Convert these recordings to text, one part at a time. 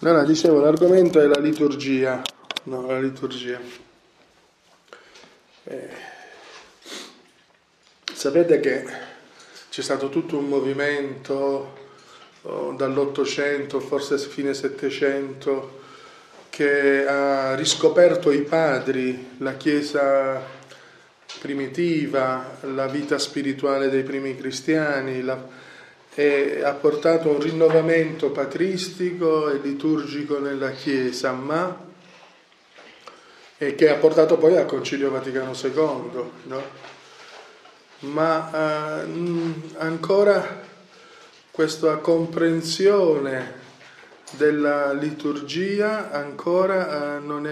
Allora, dicevo, l'argomento è la liturgia. No, la liturgia. Sapete che c'è stato tutto un movimento dall'Ottocento, forse fine Settecento, che ha riscoperto i padri, la Chiesa primitiva, la vita spirituale dei primi cristiani, e ha portato un rinnovamento patristico e liturgico nella Chiesa, e che ha portato poi al Concilio Vaticano II, no? Ma ancora questa comprensione della liturgia ancora non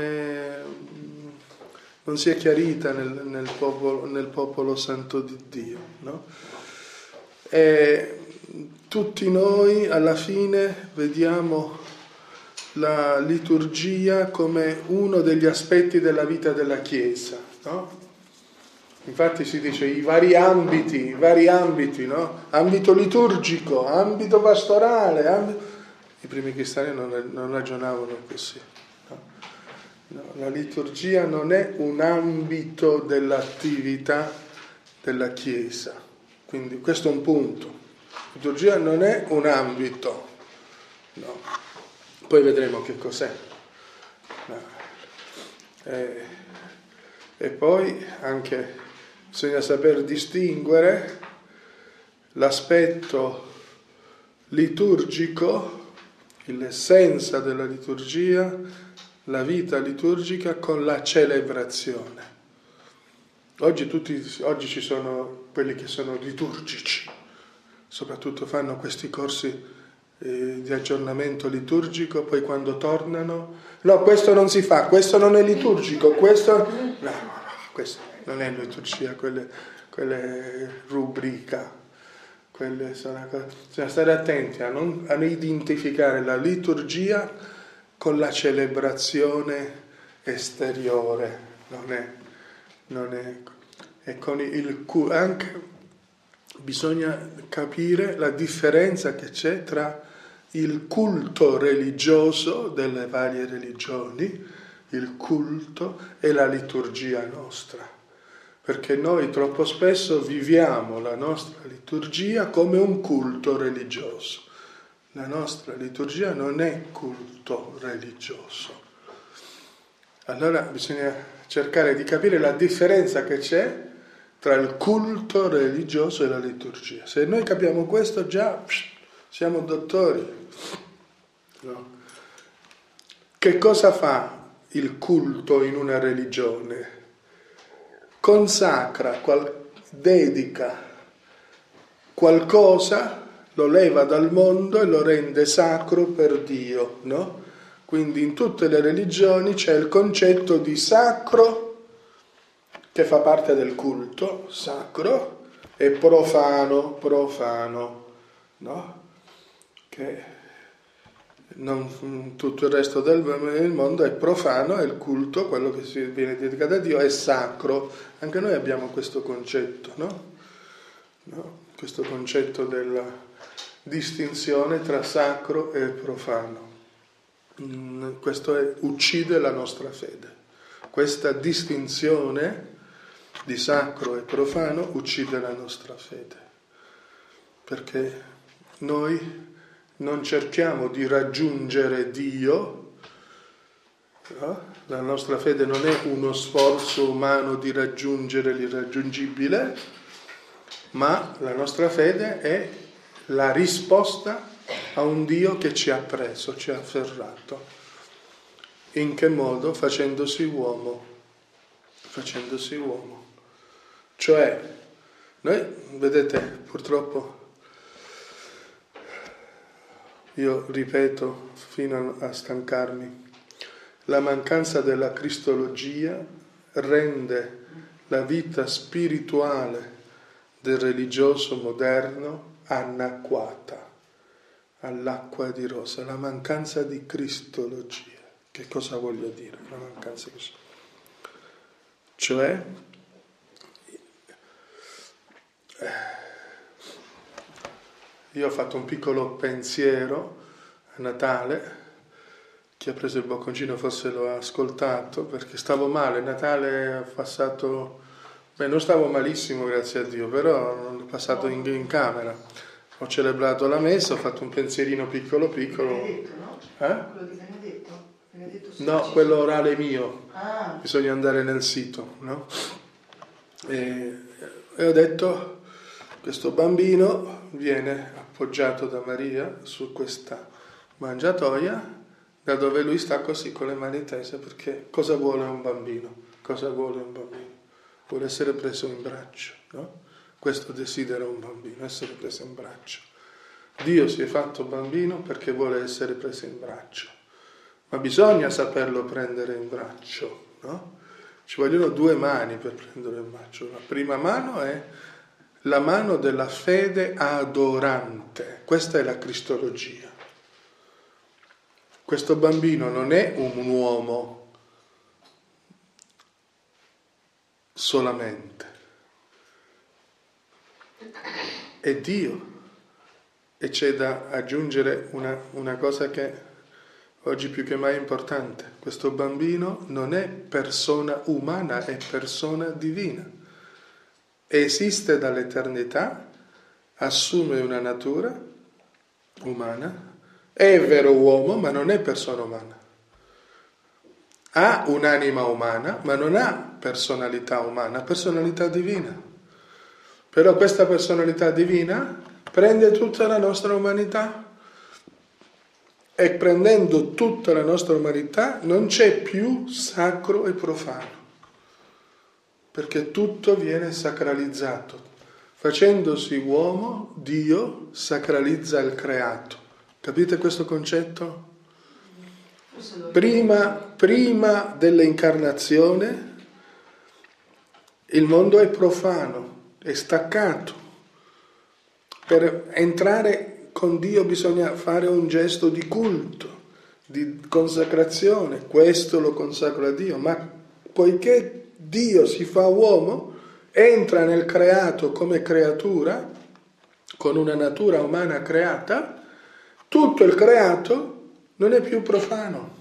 si è chiarita nel popolo santo di Dio, no? E tutti noi alla fine vediamo la liturgia come uno degli aspetti della vita della Chiesa, no? Infatti si dice i vari ambiti, no? Ambito liturgico, ambito pastorale. I primi cristiani non ragionavano così. No? No, la liturgia non è un ambito dell'attività della Chiesa. Quindi questo è un punto. La liturgia non è un ambito. No. Poi vedremo che cos'è. No. E poi anche bisogna saper distinguere l'aspetto liturgico, l'essenza della liturgia, la vita liturgica con la celebrazione. Oggi ci sono quelli che sono liturgici, soprattutto fanno questi corsi di aggiornamento liturgico, poi quando tornano, no, questo non si fa, questo non è liturgico, questo non è liturgia, quelle rubrica, quelle sono cose. Bisogna stare attenti a non identificare la liturgia con la celebrazione esteriore, non è e con anche bisogna capire la differenza che c'è tra il culto religioso delle varie religioni, il culto e la liturgia nostra. Perché noi troppo spesso viviamo la nostra liturgia come un culto religioso. La nostra liturgia non è culto religioso. Allora bisogna cercare di capire la differenza che c'è tra il culto religioso e la liturgia. Se noi capiamo questo già siamo dottori. No? Che cosa fa il culto in una religione? Consacra, dedica qualcosa, lo leva dal mondo e lo rende sacro per Dio, no? Quindi in tutte le religioni c'è il concetto di sacro che fa parte del culto, sacro, e profano, no? Che non tutto il resto del mondo è profano, e il culto, quello che si viene dedicato a Dio, è sacro. Anche noi abbiamo questo concetto, no? Questo concetto della distinzione tra sacro e profano. Questo uccide la nostra fede. Questa distinzione di sacro e profano uccide la nostra fede, perché noi non cerchiamo di raggiungere Dio, no? La nostra fede non è uno sforzo umano di raggiungere l'irraggiungibile, ma la nostra fede è la risposta a un Dio che ci ha preso, ci ha afferrato. In che modo? Facendosi uomo. Cioè, noi, vedete, purtroppo, io ripeto fino a stancarmi, la mancanza della cristologia rende la vita spirituale del religioso moderno anacquata, all'acqua di rosa, la mancanza di cristologia. Che cosa voglio dire? La mancanza di cristologia. Cioè, io ho fatto un piccolo pensiero a Natale chi ha preso il bocconcino forse lo ha ascoltato, perché stavo male, Natale è passato, non stavo malissimo grazie a Dio, però l'ho passato in camera, ho celebrato la messa, ho fatto un pensierino piccolo piccolo. Benedetto, no? Quello di Benedetto? No, quello orale mio, bisogna andare nel sito, no? E ho detto, questo bambino viene appoggiato da Maria su questa mangiatoia, da dove lui sta così con le mani tese, perché cosa vuole un bambino? Cosa vuole un bambino? Vuole essere preso in braccio, no? Questo desidera un bambino, essere preso in braccio. Dio si è fatto bambino perché vuole essere preso in braccio, ma bisogna saperlo prendere in braccio, no? Ci vogliono 2 mani per prendere in braccio. La prima mano è la mano della fede adorante, questa è la cristologia. Questo bambino non è un uomo solamente, è Dio. E c'è da aggiungere una cosa che oggi più che mai è importante. Questo bambino non è persona umana, è persona divina. Esiste dall'eternità, assume una natura umana, è vero uomo, ma non è persona umana. Ha un'anima umana, ma non ha personalità umana, ha personalità divina. Però questa personalità divina prende tutta la nostra umanità e prendendo tutta la nostra umanità non c'è più sacro e profano, perché tutto viene sacralizzato. Facendosi uomo, Dio sacralizza il creato. Capite questo concetto? Prima dell'incarnazione il mondo è profano, è staccato. Per entrare con Dio bisogna fare un gesto di culto, di consacrazione, questo lo consacro a Dio, ma poiché Dio si fa uomo, entra nel creato come creatura, con una natura umana creata, tutto il creato non è più profano,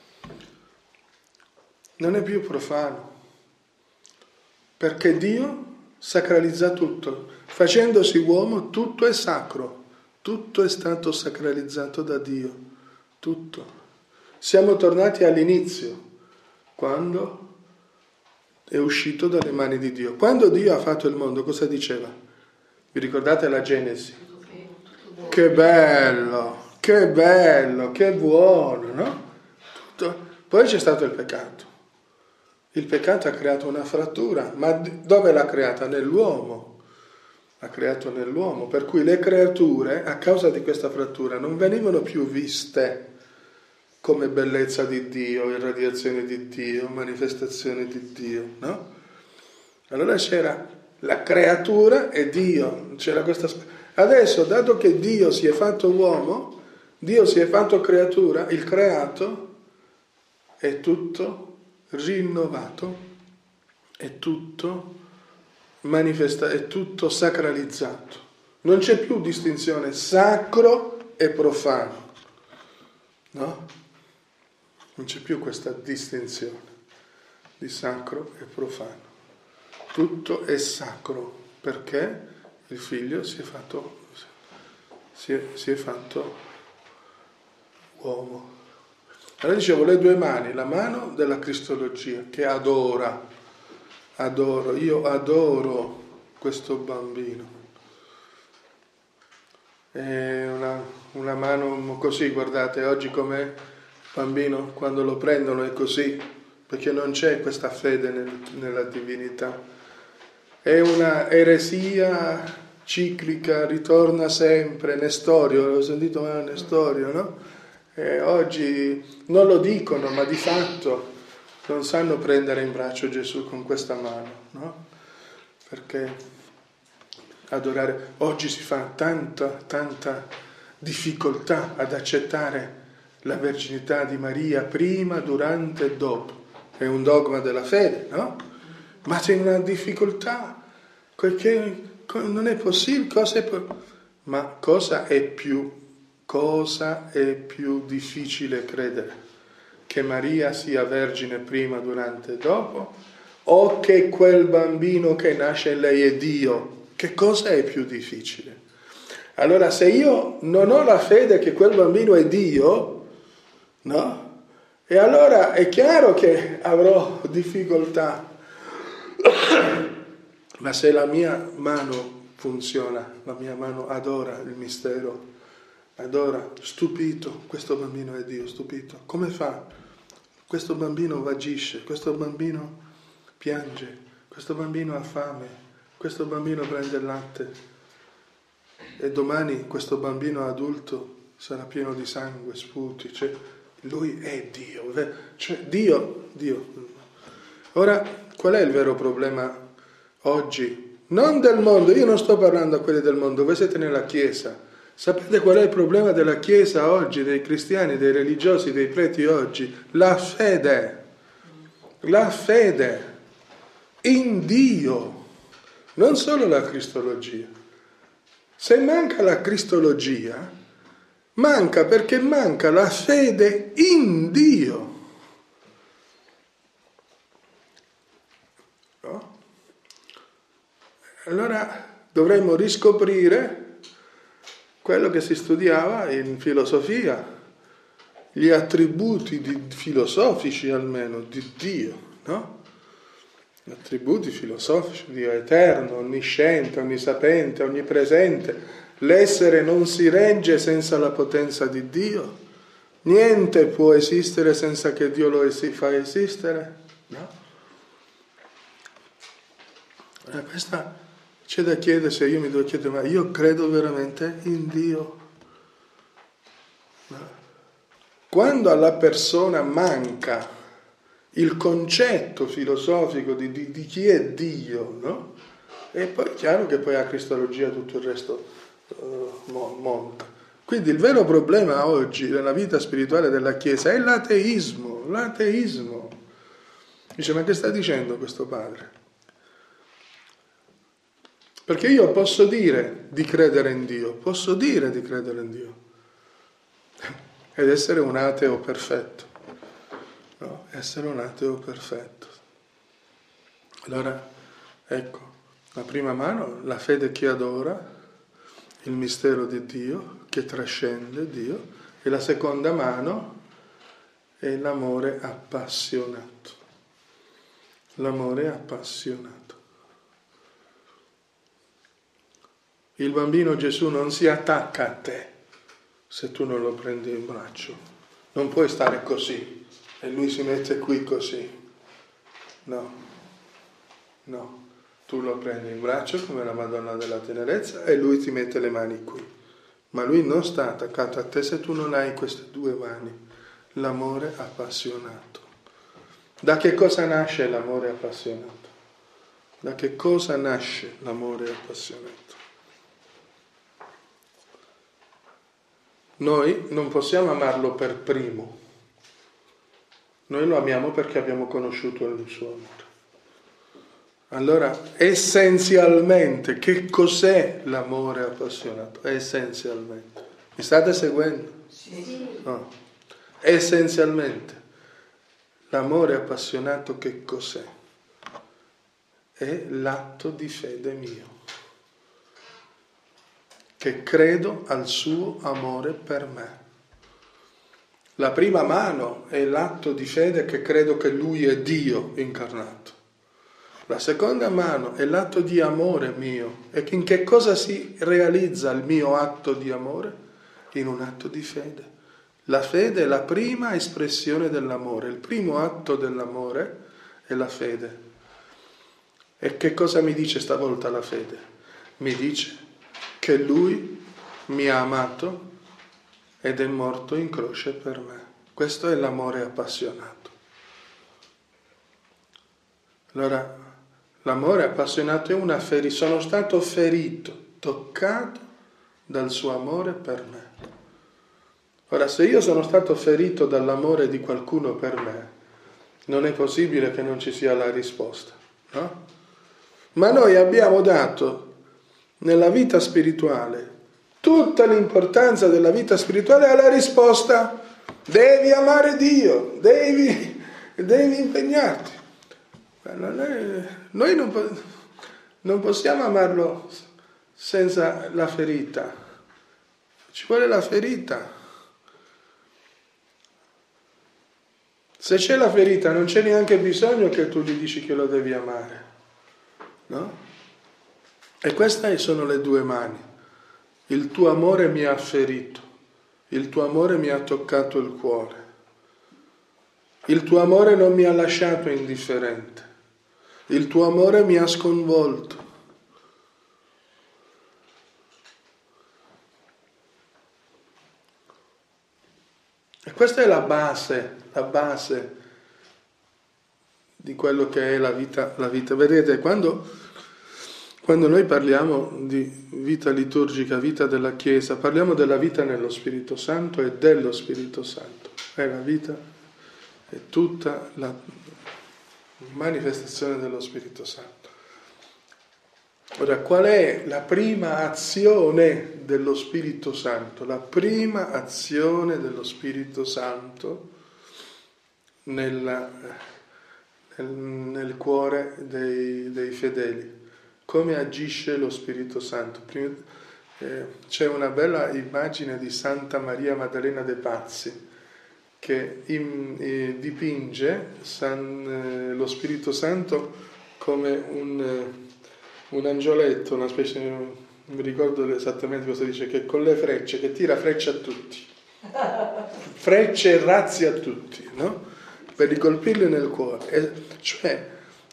non è più profano, perché Dio sacralizza tutto. Facendosi uomo tutto è sacro, tutto è stato sacralizzato da Dio, tutto. Siamo tornati all'inizio, quando è uscito dalle mani di Dio. Quando Dio ha fatto il mondo, cosa diceva? Vi ricordate la Genesi? Che bello, che buono, no? Tutto. Poi c'è stato il peccato. Il peccato ha creato una frattura, ma dove l'ha creata? Nell'uomo. Ha creato nell'uomo, per cui le creature, a causa di questa frattura, non venivano più viste come bellezza di Dio, irradiazione di Dio, manifestazione di Dio, no? Allora c'era la creatura e Dio, c'era questa. Adesso, dato che Dio si è fatto uomo, Dio si è fatto creatura, il creato è tutto rinnovato, è tutto manifesta, è tutto sacralizzato. Non c'è più distinzione sacro e profano, no? Non c'è più questa distinzione di sacro e profano. Tutto è sacro perché il figlio si è fatto uomo. Allora dicevo, le 2 mani, la mano della cristologia che adoro, io adoro questo bambino. È una mano così, guardate, oggi com'è il bambino, quando lo prendono è così, perché non c'è questa fede nella divinità. È una eresia ciclica, ritorna sempre, Nestorio, l'ho sentito Nestorio, no? Oggi non lo dicono, ma di fatto non sanno prendere in braccio Gesù con questa mano, no? Perché adorare, oggi si fa tanta difficoltà ad accettare la verginità di Maria prima, durante e dopo. È un dogma della fede, no? Ma c'è una difficoltà, perché non è possibile, ma cosa è più difficile credere? che Maria sia vergine prima, durante e dopo, o che quel bambino che nasce in lei è Dio? Che cosa è più difficile? Allora, se io non ho la fede che quel bambino è Dio, no? E allora è chiaro che avrò difficoltà. Ma se la mia mano funziona, la mia mano adora il mistero, adora, stupito, questo bambino è Dio, stupito. Come fa? Questo bambino vagisce, questo bambino piange, questo bambino ha fame, questo bambino prende il latte e domani questo bambino adulto sarà pieno di sangue, sputi, cioè lui è Dio, cioè Dio. Ora, qual è il vero problema oggi? Non del mondo, io non sto parlando a quelli del mondo, voi siete nella Chiesa. Sapete qual è il problema della Chiesa oggi, dei cristiani, dei religiosi, dei preti oggi? La fede in Dio, non solo la cristologia. Se manca la cristologia, manca perché manca la fede in Dio. No? Allora dovremmo riscoprire quello che si studiava in filosofia, gli attributi filosofici almeno di Dio, no? Gli attributi filosofici, Dio eterno, onnisciente, onnisapente, onnipresente. L'essere non si regge senza la potenza di Dio. Niente può esistere senza che Dio lo fa esistere, no? E questa c'è da chiedere, se io mi devo chiedere, ma io credo veramente in Dio? No. Quando alla persona manca il concetto filosofico di chi è Dio, no? E poi è chiaro che poi a cristologia tutto il resto monta. Quindi il vero problema oggi nella vita spirituale della Chiesa è l'ateismo. Dice, ma che sta dicendo questo padre? Perché io posso dire di credere in Dio, ed essere un ateo perfetto, no? Essere un ateo perfetto. Allora, ecco, la prima mano, la fede che adora il mistero di Dio, che trascende Dio, e la seconda mano è l'amore appassionato. L'amore appassionato. Il bambino Gesù non si attacca a te se tu non lo prendi in braccio. Non puoi stare così e lui si mette qui così. No. Tu lo prendi in braccio come la Madonna della Tenerezza e lui ti mette le mani qui. Ma lui non sta attaccato a te se tu non hai queste due mani. L'amore appassionato. Da che cosa nasce l'amore appassionato? Da che cosa nasce l'amore appassionato? Noi non possiamo amarlo per primo, noi lo amiamo perché abbiamo conosciuto il suo amore. Allora, essenzialmente, che cos'è l'amore appassionato? Essenzialmente. Mi state seguendo? Sì. No. Essenzialmente, l'amore appassionato che cos'è? È l'atto di fede mio. Che credo al suo amore per me. La prima mano è l'atto di fede che credo che lui è Dio incarnato. La seconda mano è l'atto di amore mio. E in che cosa si realizza il mio atto di amore? In un atto di fede. La fede è la prima espressione dell'amore. Il primo atto dell'amore è la fede. E che cosa mi dice stavolta la fede? Mi dice che lui mi ha amato ed è morto in croce per me. Questo è l'amore appassionato. Allora, l'amore appassionato è una ferita. Sono stato ferito, toccato dal suo amore per me. Ora, se io sono stato ferito dall'amore di qualcuno per me, non è possibile che non ci sia la risposta, no? Ma noi abbiamo dato nella vita spirituale tutta l'importanza della vita spirituale alla risposta devi amare Dio, devi impegnarti. Noi non possiamo amarlo senza la ferita, ci vuole la ferita. Se c'è la ferita non c'è neanche bisogno che tu gli dici che lo devi amare, no? E queste sono le due mani. Il tuo amore mi ha ferito, il tuo amore mi ha toccato il cuore, il tuo amore non mi ha lasciato indifferente, il tuo amore mi ha sconvolto. E questa è la base di quello che è la vita. Vedete, quando noi parliamo di vita liturgica, vita della Chiesa, parliamo della vita nello Spirito Santo e dello Spirito Santo. È la vita, è tutta la manifestazione dello Spirito Santo. Ora, qual è la prima azione dello Spirito Santo? La prima azione dello Spirito Santo nel cuore dei fedeli. Come agisce lo Spirito Santo? C'è una bella immagine di Santa Maria Maddalena de' Pazzi che dipinge lo Spirito Santo come un angioletto, una specie, non mi ricordo esattamente cosa dice, che con le frecce, che tira frecce a tutti, frecce e razzi a tutti, no? Per ricolpirli nel cuore. Cioè,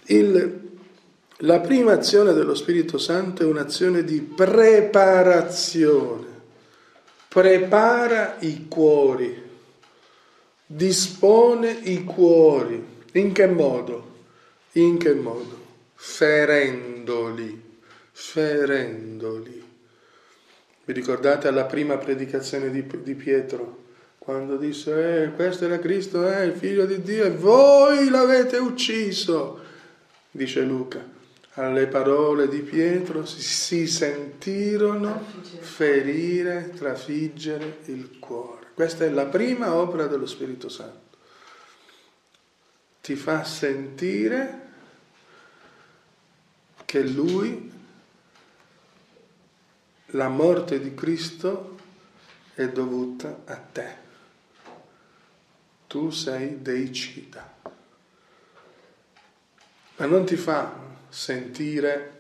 la prima azione dello Spirito Santo è un'azione di preparazione. Prepara i cuori, dispone i cuori. In che modo? Ferendoli. Vi ricordate alla prima predicazione di Pietro? Quando disse, questo era Cristo, il figlio di Dio, e voi l'avete ucciso, dice Luca. Alle parole di Pietro si sentirono ferire, trafiggere il cuore. Questa è la prima opera dello Spirito Santo. Ti fa sentire che Lui, la morte di Cristo, è dovuta a te. Tu sei deicida. Ma non ti fa sentire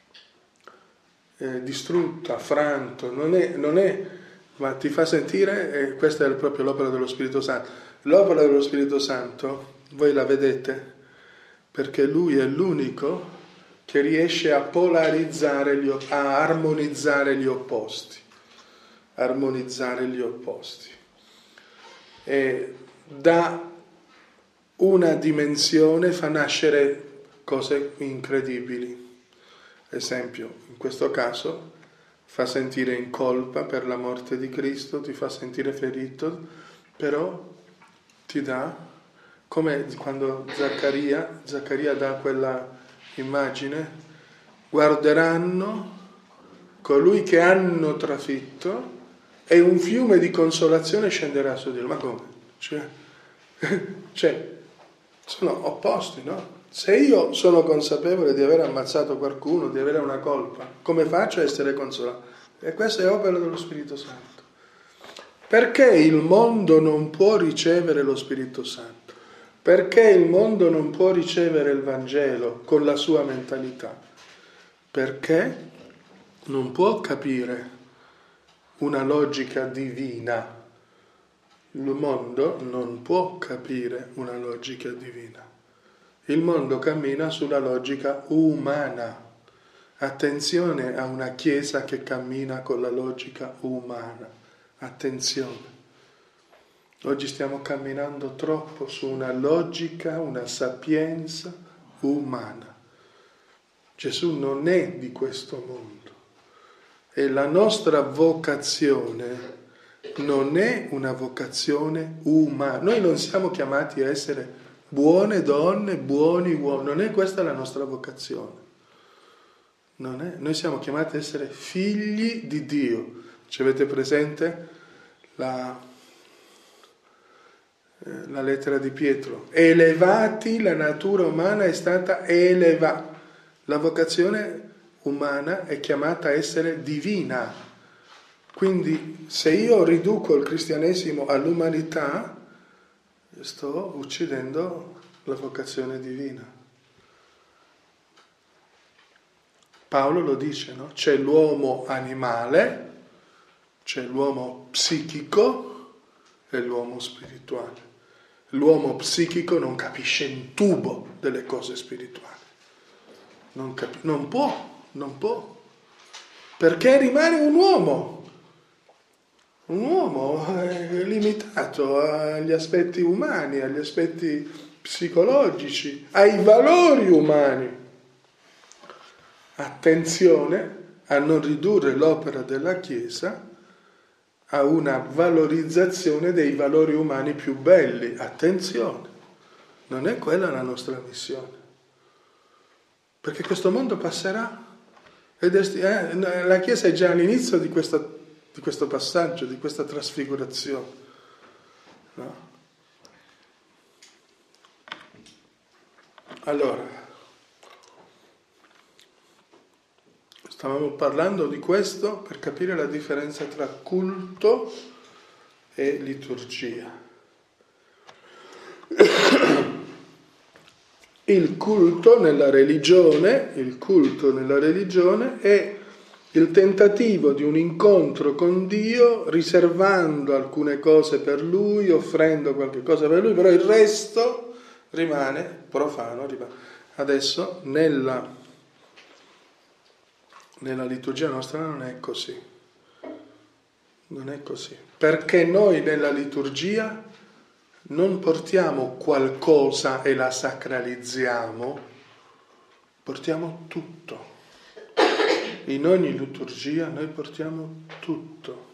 distrutto, affranto, non è, ma ti fa sentire, questa è proprio l'opera dello Spirito Santo. L'opera dello Spirito Santo, voi la vedete, perché Lui è l'unico che riesce a polarizzare, a armonizzare gli opposti. E da una dimensione fa nascere cose incredibili. Esempio, in questo caso fa sentire in colpa per la morte di Cristo, ti fa sentire ferito, però ti dà, come quando Zaccaria dà quella immagine, guarderanno colui che hanno trafitto e un fiume di consolazione scenderà su di loro. Ma come? Cioè, sono opposti, no? Se io sono consapevole di aver ammazzato qualcuno, di avere una colpa, come faccio a essere consolato? E questa è opera dello Spirito Santo. Perché il mondo non può ricevere lo Spirito Santo? Perché il mondo non può ricevere il Vangelo con la sua mentalità? Perché non può capire una logica divina. Il mondo non può capire una logica divina. Il mondo cammina sulla logica umana. Attenzione a una Chiesa che cammina con la logica umana. Attenzione. Oggi stiamo camminando troppo su una logica, una sapienza umana. Gesù non è di questo mondo. E la nostra vocazione non è una vocazione umana. Noi non siamo chiamati a essere buone donne, buoni uomini. Non è questa la nostra vocazione. Noi siamo chiamati a essere figli di Dio. Ci avete presente la lettera di Pietro. Elevati, la natura umana è stata elevata. La vocazione umana è chiamata a essere divina. Quindi se io riduco il cristianesimo all'umanità, sto uccidendo la vocazione divina. Paolo lo dice, no? C'è l'uomo animale, c'è l'uomo psichico e l'uomo spirituale. L'uomo psichico non capisce un tubo delle cose spirituali. Non può, perché rimane un uomo limitato agli aspetti umani, agli aspetti psicologici, ai valori umani. Attenzione a non ridurre l'opera della Chiesa a una valorizzazione dei valori umani più belli. Attenzione, non è quella la nostra missione. Perché questo mondo passerà. La Chiesa è già all'inizio di questo passaggio, di questa trasfigurazione. No? Allora, stavamo parlando di questo per capire la differenza tra culto e liturgia. Il culto nella religione è il tentativo di un incontro con Dio, riservando alcune cose per Lui, offrendo qualche cosa per Lui, però il resto rimane profano. Adesso nella liturgia nostra non è così. Non è così. Perché noi nella liturgia non portiamo qualcosa e la sacralizziamo, portiamo tutto. In ogni liturgia noi portiamo tutto.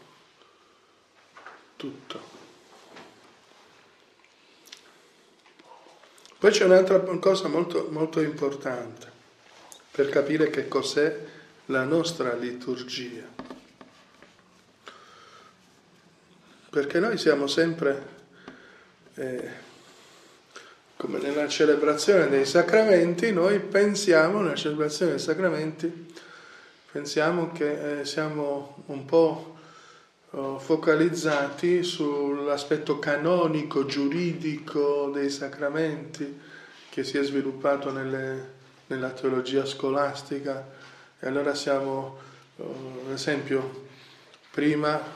Poi c'è un'altra cosa molto, molto importante per capire che cos'è la nostra liturgia. Perché noi siamo sempre, come nella celebrazione dei sacramenti, noi pensiamo, nella celebrazione dei sacramenti, pensiamo che siamo un po' focalizzati sull'aspetto canonico, giuridico dei sacramenti che si è sviluppato nella teologia scolastica, e allora siamo, ad esempio, prima,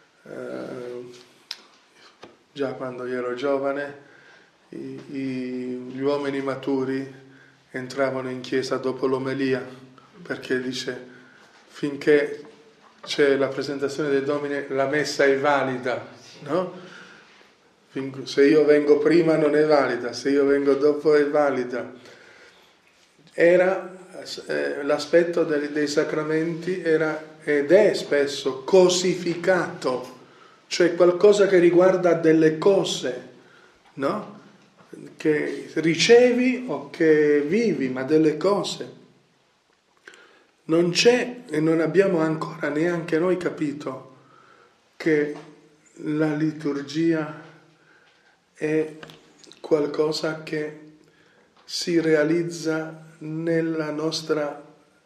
già quando io ero giovane, gli uomini maturi entravano in chiesa dopo l'omelia, perché dice, finché c'è la presentazione dei Domini, la messa è valida, no? Se io vengo prima non è valida, se io vengo dopo è valida. Era l'aspetto dei sacramenti era ed è spesso cosificato, cioè qualcosa che riguarda delle cose, no? Che ricevi o che vivi, ma delle cose. Non c'è e non abbiamo ancora neanche noi capito che la liturgia è qualcosa che si realizza nella nostra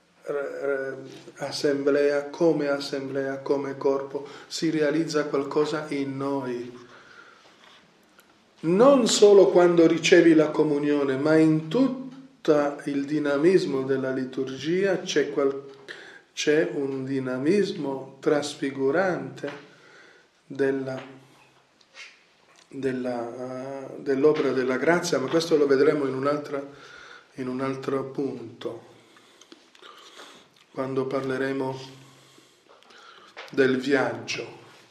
assemblea, come corpo, si realizza qualcosa in noi. Non solo quando ricevi la comunione, ma in tutto il dinamismo della liturgia c'è un dinamismo trasfigurante dell'opera della grazia, ma questo lo vedremo in un altro punto, quando parleremo del viaggio.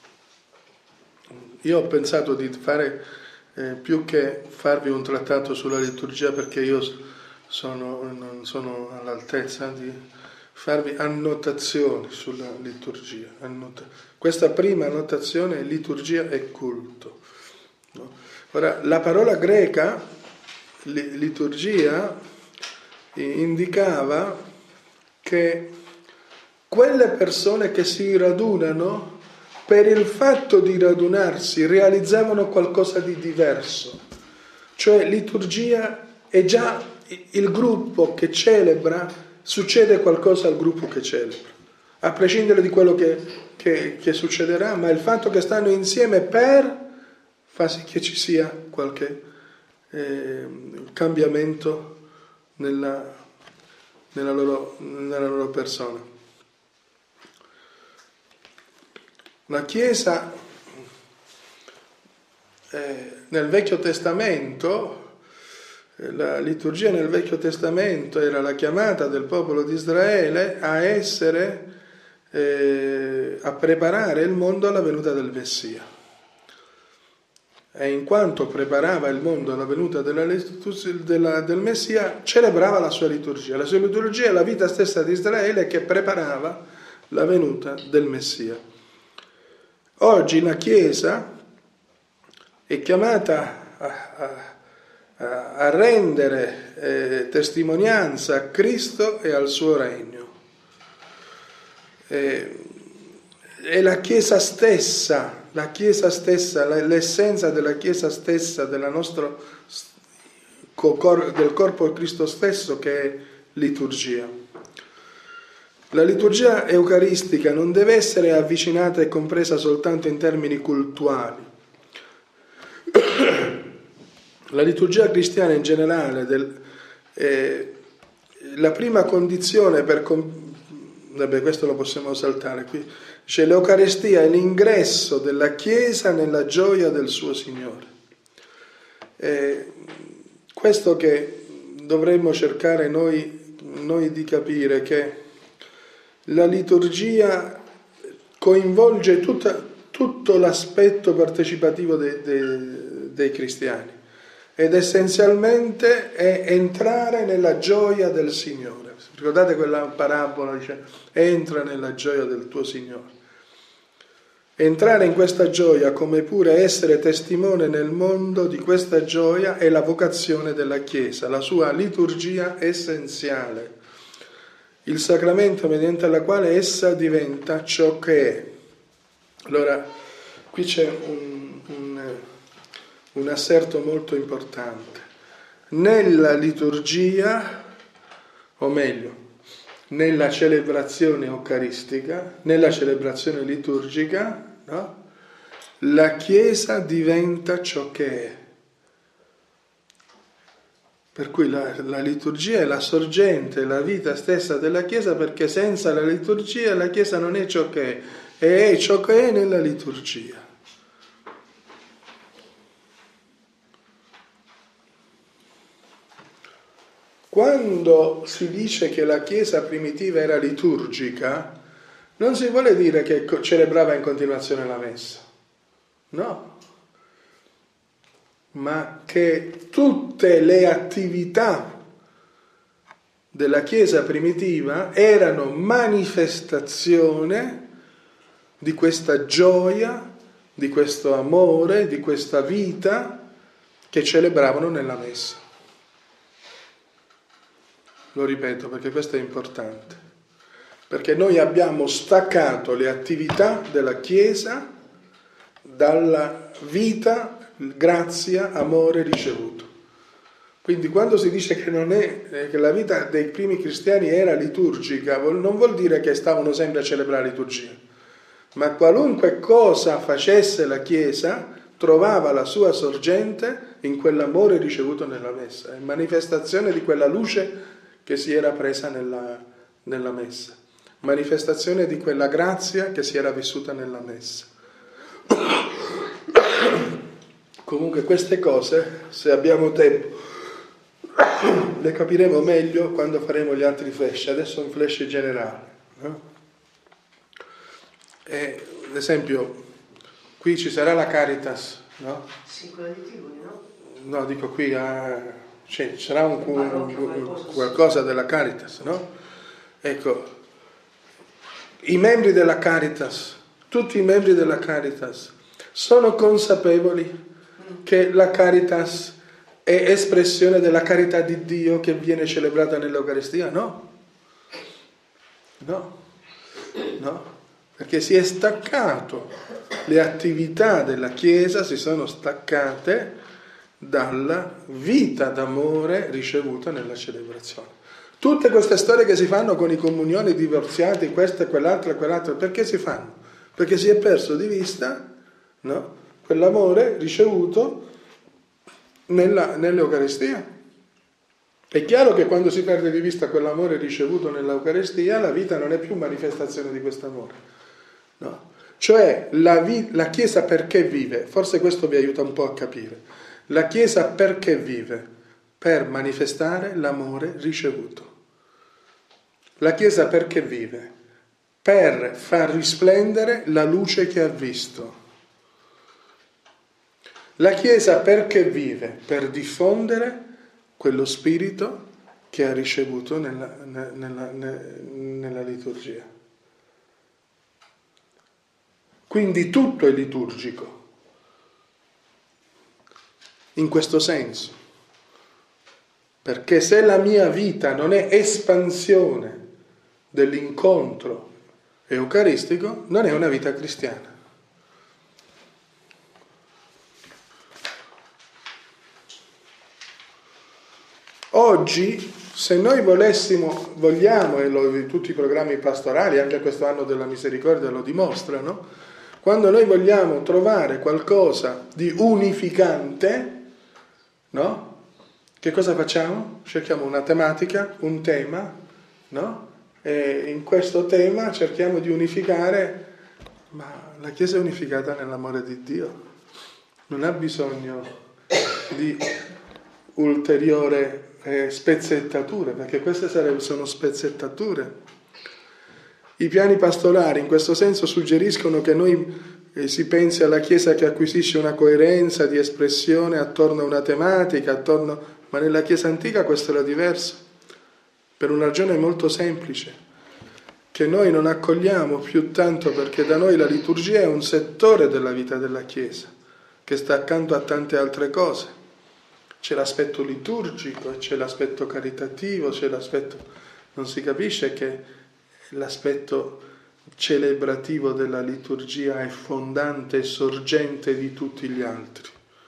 Io ho pensato di fare, più che farvi un trattato sulla liturgia, perché io non sono all'altezza di farvi annotazioni sulla liturgia. Questa prima annotazione è liturgia e culto. No? Ora, la parola greca, liturgia, indicava che quelle persone che si radunano per il fatto di radunarsi realizzavano qualcosa di diverso. Cioè liturgia è già il gruppo che celebra, succede qualcosa al gruppo che celebra, a prescindere di quello che succederà, ma il fatto che stanno insieme fa sì che ci sia qualche cambiamento nella loro persona. La Chiesa nel Vecchio Testamento, la liturgia nel Vecchio Testamento era la chiamata del popolo di Israele a preparare il mondo alla venuta del Messia. E in quanto preparava il mondo alla venuta del Messia, celebrava la sua liturgia. La sua liturgia è la vita stessa di Israele che preparava la venuta del Messia. Oggi la Chiesa è chiamata a rendere testimonianza a Cristo e al suo regno. È la Chiesa stessa, l'essenza della Chiesa stessa, del corpo di Cristo stesso, che è liturgia. La liturgia eucaristica non deve essere avvicinata e compresa soltanto in termini cultuali. La liturgia cristiana in generale, la prima condizione questo lo possiamo saltare qui, cioè l'Eucaristia è l'ingresso della Chiesa nella gioia del suo Signore. Questo che dovremmo cercare noi di capire, che la liturgia coinvolge tutto l'aspetto partecipativo dei cristiani ed essenzialmente è entrare nella gioia del Signore. Ricordate quella parabola, dice: entra nella gioia del tuo Signore. Entrare in questa gioia, come pure essere testimone nel mondo di questa gioia, è la vocazione della Chiesa, la sua liturgia essenziale, il sacramento mediante la quale essa diventa ciò che è. Allora, qui c'è un asserto molto importante. Nella liturgia, o meglio, nella celebrazione eucaristica, nella celebrazione liturgica, no? La Chiesa diventa ciò che è. Per cui la liturgia è la sorgente, la vita stessa della Chiesa, perché senza la liturgia la Chiesa non è ciò che è, e è ciò che è nella liturgia. Quando si dice che la Chiesa primitiva era liturgica, non si vuole dire che celebrava in continuazione la messa, no. Ma che tutte le attività della Chiesa primitiva erano manifestazione di questa gioia, di questo amore, di questa vita che celebravano nella messa. Lo ripeto perché questo è importante, perché noi abbiamo staccato le attività della Chiesa dalla vita, grazia, amore ricevuto. Quindi quando si dice che la vita dei primi cristiani era liturgica, non vuol dire che stavano sempre a celebrare la liturgia, ma qualunque cosa facesse la Chiesa trovava la sua sorgente in quell'amore ricevuto nella messa, in manifestazione di quella luce che si era presa nella messa, manifestazione di quella grazia che si era vissuta nella messa. Comunque queste cose, se abbiamo tempo, le capiremo meglio quando faremo gli altri flash. Adesso un flash generale, no? Ad esempio, qui ci sarà la Caritas, no? Sì, quella di Tivoli, no? No, dico qui, ci sarà qualcosa della Caritas, no? Ecco, i membri della Caritas, tutti i membri della Caritas, sono consapevoli che la Caritas è espressione della carità di Dio che viene celebrata nell'Eucaristia? No. perché si è staccato, le attività della Chiesa si sono staccate dalla vita d'amore ricevuta nella celebrazione. Tutte queste storie che si fanno con i comunioni divorziati, questa e quell'altra, perché si fanno? Perché si è perso di vista, no? Quell'amore ricevuto nell'Eucaristia. È chiaro che quando si perde di vista quell'amore ricevuto nell'Eucaristia, la vita non è più manifestazione di quest'amore, no? Cioè la Chiesa perché vive? Forse questo vi aiuta un po' a capire. La Chiesa perché vive? Per manifestare l'amore ricevuto. La Chiesa perché vive? Per far risplendere la luce che ha visto. La Chiesa perché vive? Per diffondere quello spirito che ha ricevuto nella liturgia. Quindi tutto è liturgico, in questo senso. Perché se la mia vita non è espansione dell'incontro eucaristico, non è una vita cristiana. Oggi, se noi vogliamo, e tutti i programmi pastorali, anche questo anno della misericordia lo dimostrano, quando noi vogliamo trovare qualcosa di unificante, no? Che cosa facciamo? Cerchiamo una tematica, un tema, no? E in questo tema cerchiamo di unificare, ma la Chiesa è unificata nell'amore di Dio, non ha bisogno di ulteriore spezzettature, perché queste sono spezzettature. I piani pastorali in questo senso suggeriscono che noi si pensi alla Chiesa che acquisisce una coerenza di espressione attorno a una tematica, ma nella Chiesa antica questo era diverso, per una ragione molto semplice, che noi non accogliamo più tanto perché da noi la liturgia è un settore della vita della Chiesa, che sta accanto a tante altre cose. C'è l'aspetto liturgico, c'è l'aspetto caritativo, c'è l'aspetto... Non si capisce che l'aspetto celebrativo della liturgia è fondante e sorgente di tutti gli altri.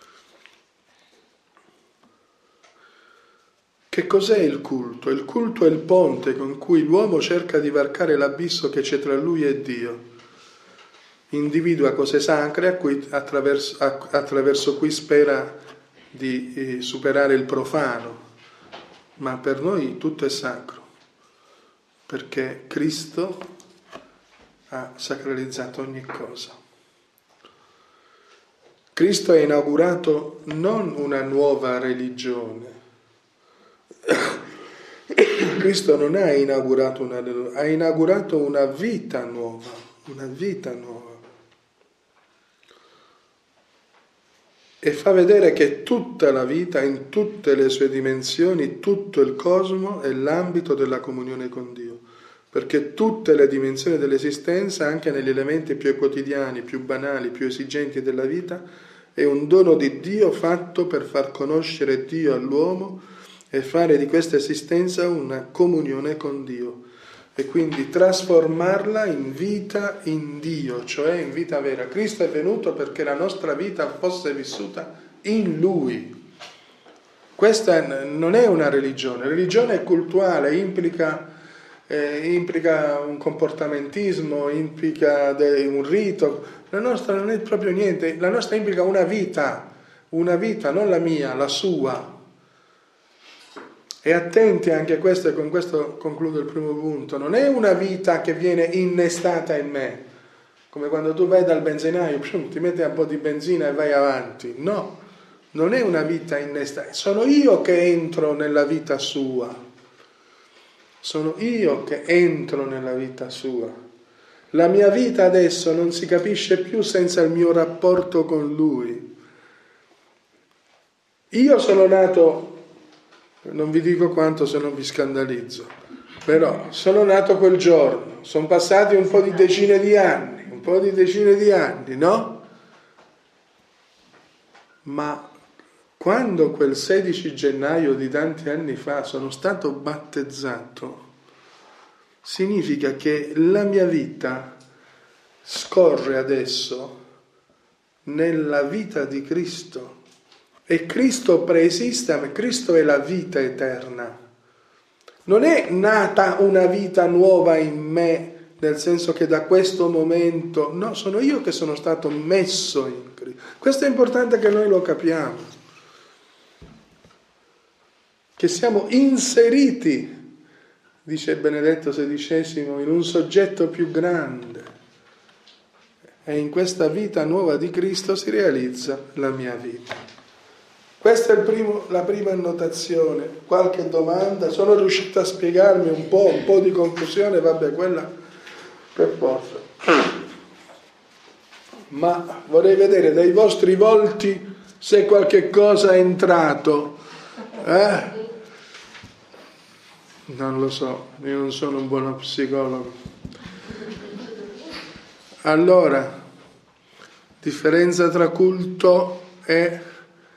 Che cos'è il culto? Il culto è il ponte con cui l'uomo cerca di varcare l'abisso che c'è tra lui e Dio. Individua cose sacre attraverso cui spera di superare il profano, ma per noi tutto è sacro, perché Cristo ha sacralizzato ogni cosa. Cristo ha inaugurato non una nuova religione, Cristo non ha inaugurato ha inaugurato una vita nuova, una vita nuova. E fa vedere che tutta la vita, in tutte le sue dimensioni, tutto il cosmo è l'ambito della comunione con Dio. Perché tutte le dimensioni dell'esistenza, anche negli elementi più quotidiani, più banali, più esigenti della vita, è un dono di Dio fatto per far conoscere Dio all'uomo e fare di questa esistenza una comunione con Dio. E quindi trasformarla in vita in Dio, cioè in vita vera. Cristo è venuto perché la nostra vita fosse vissuta in Lui. Questa non è una religione. Religione è cultuale, implica un comportamentismo, implica un rito. La nostra non è proprio niente, la nostra implica una vita, non la mia, la sua. E attenti anche a questo, e con questo concludo il primo punto, non è una vita che viene innestata in me, come quando tu vai dal benzinaio, ti metti un po' di benzina e vai avanti. No, non è una vita innestata, sono io che entro nella vita sua, sono io che entro nella vita sua. La mia vita adesso non si capisce più senza il mio rapporto con Lui. Io sono nato... Non vi dico quanto se non vi scandalizzo, però sono nato quel giorno, sono passati un po' di decine di anni, no? Ma quando quel 16 gennaio di tanti anni fa sono stato battezzato, significa che la mia vita scorre adesso nella vita di Cristo. E Cristo preesiste, ma Cristo è la vita eterna. Non è nata una vita nuova in me, nel senso che da questo momento, no, sono io che sono stato messo in Cristo. Questo è importante che noi lo capiamo, che siamo inseriti, dice Benedetto XVI, in un soggetto più grande. E in questa vita nuova di Cristo si realizza la mia vita. Questa è la prima annotazione. Qualche domanda? Sono riuscito a spiegarmi un po' di confusione, vabbè, quella per forza. Ma vorrei vedere dai vostri volti se qualche cosa è entrato. Non lo so, io non sono un buono psicologo. Allora, differenza tra culto e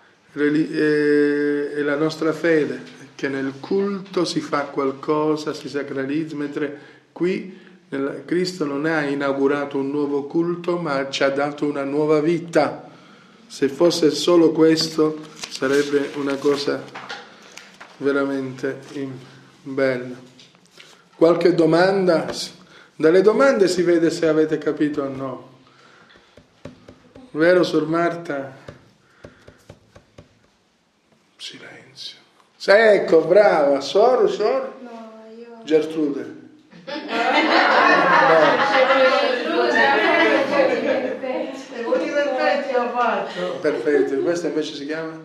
la nostra fede, che nel culto si fa qualcosa, si sacralizza, mentre qui Cristo non ha inaugurato un nuovo culto, ma ci ha dato una nuova vita. Se fosse solo questo sarebbe una cosa veramente bella. Qualche domanda? Dalle domande si vede se avete capito o no. Vero, Sor Marta? Silenzio. Ecco, brava. Sor? No, io... Gertrude. Perfetto. Questa invece si chiama?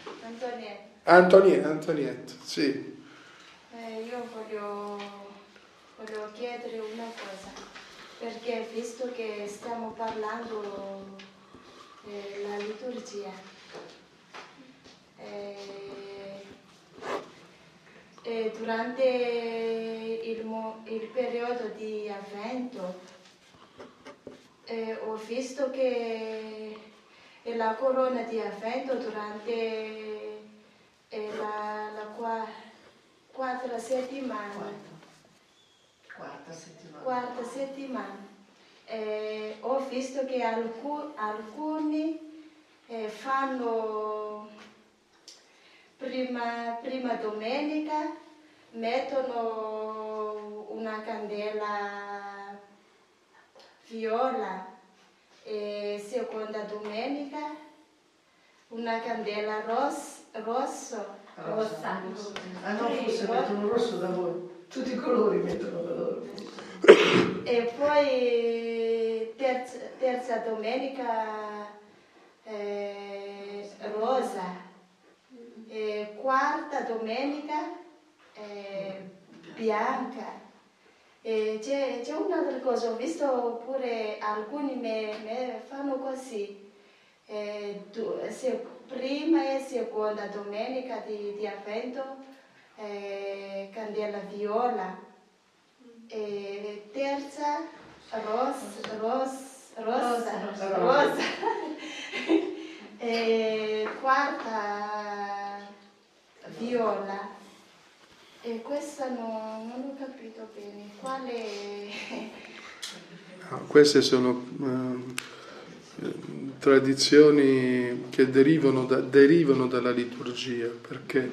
Antonietta, sì. Io voglio chiedere una cosa, perché visto che stiamo parlando della liturgia, durante il periodo di Avvento ho visto che la corona di Avvento durante la quarta settimana. Ho visto che alcuni fanno prima domenica, mettono una candela viola, e seconda domenica una candela rossa. Ah no, forse mettono rosso da voi, tutti i colori mettono da loro. E poi terza domenica rosa, e quarta domenica bianca. E c'è un'altra cosa, ho visto pure alcuni me fanno così. Prima e seconda domenica di Avvento candela viola, e terza rosa. E quarta viola. E questa non ho capito bene quale. Queste sono tradizioni che derivano dalla liturgia, perché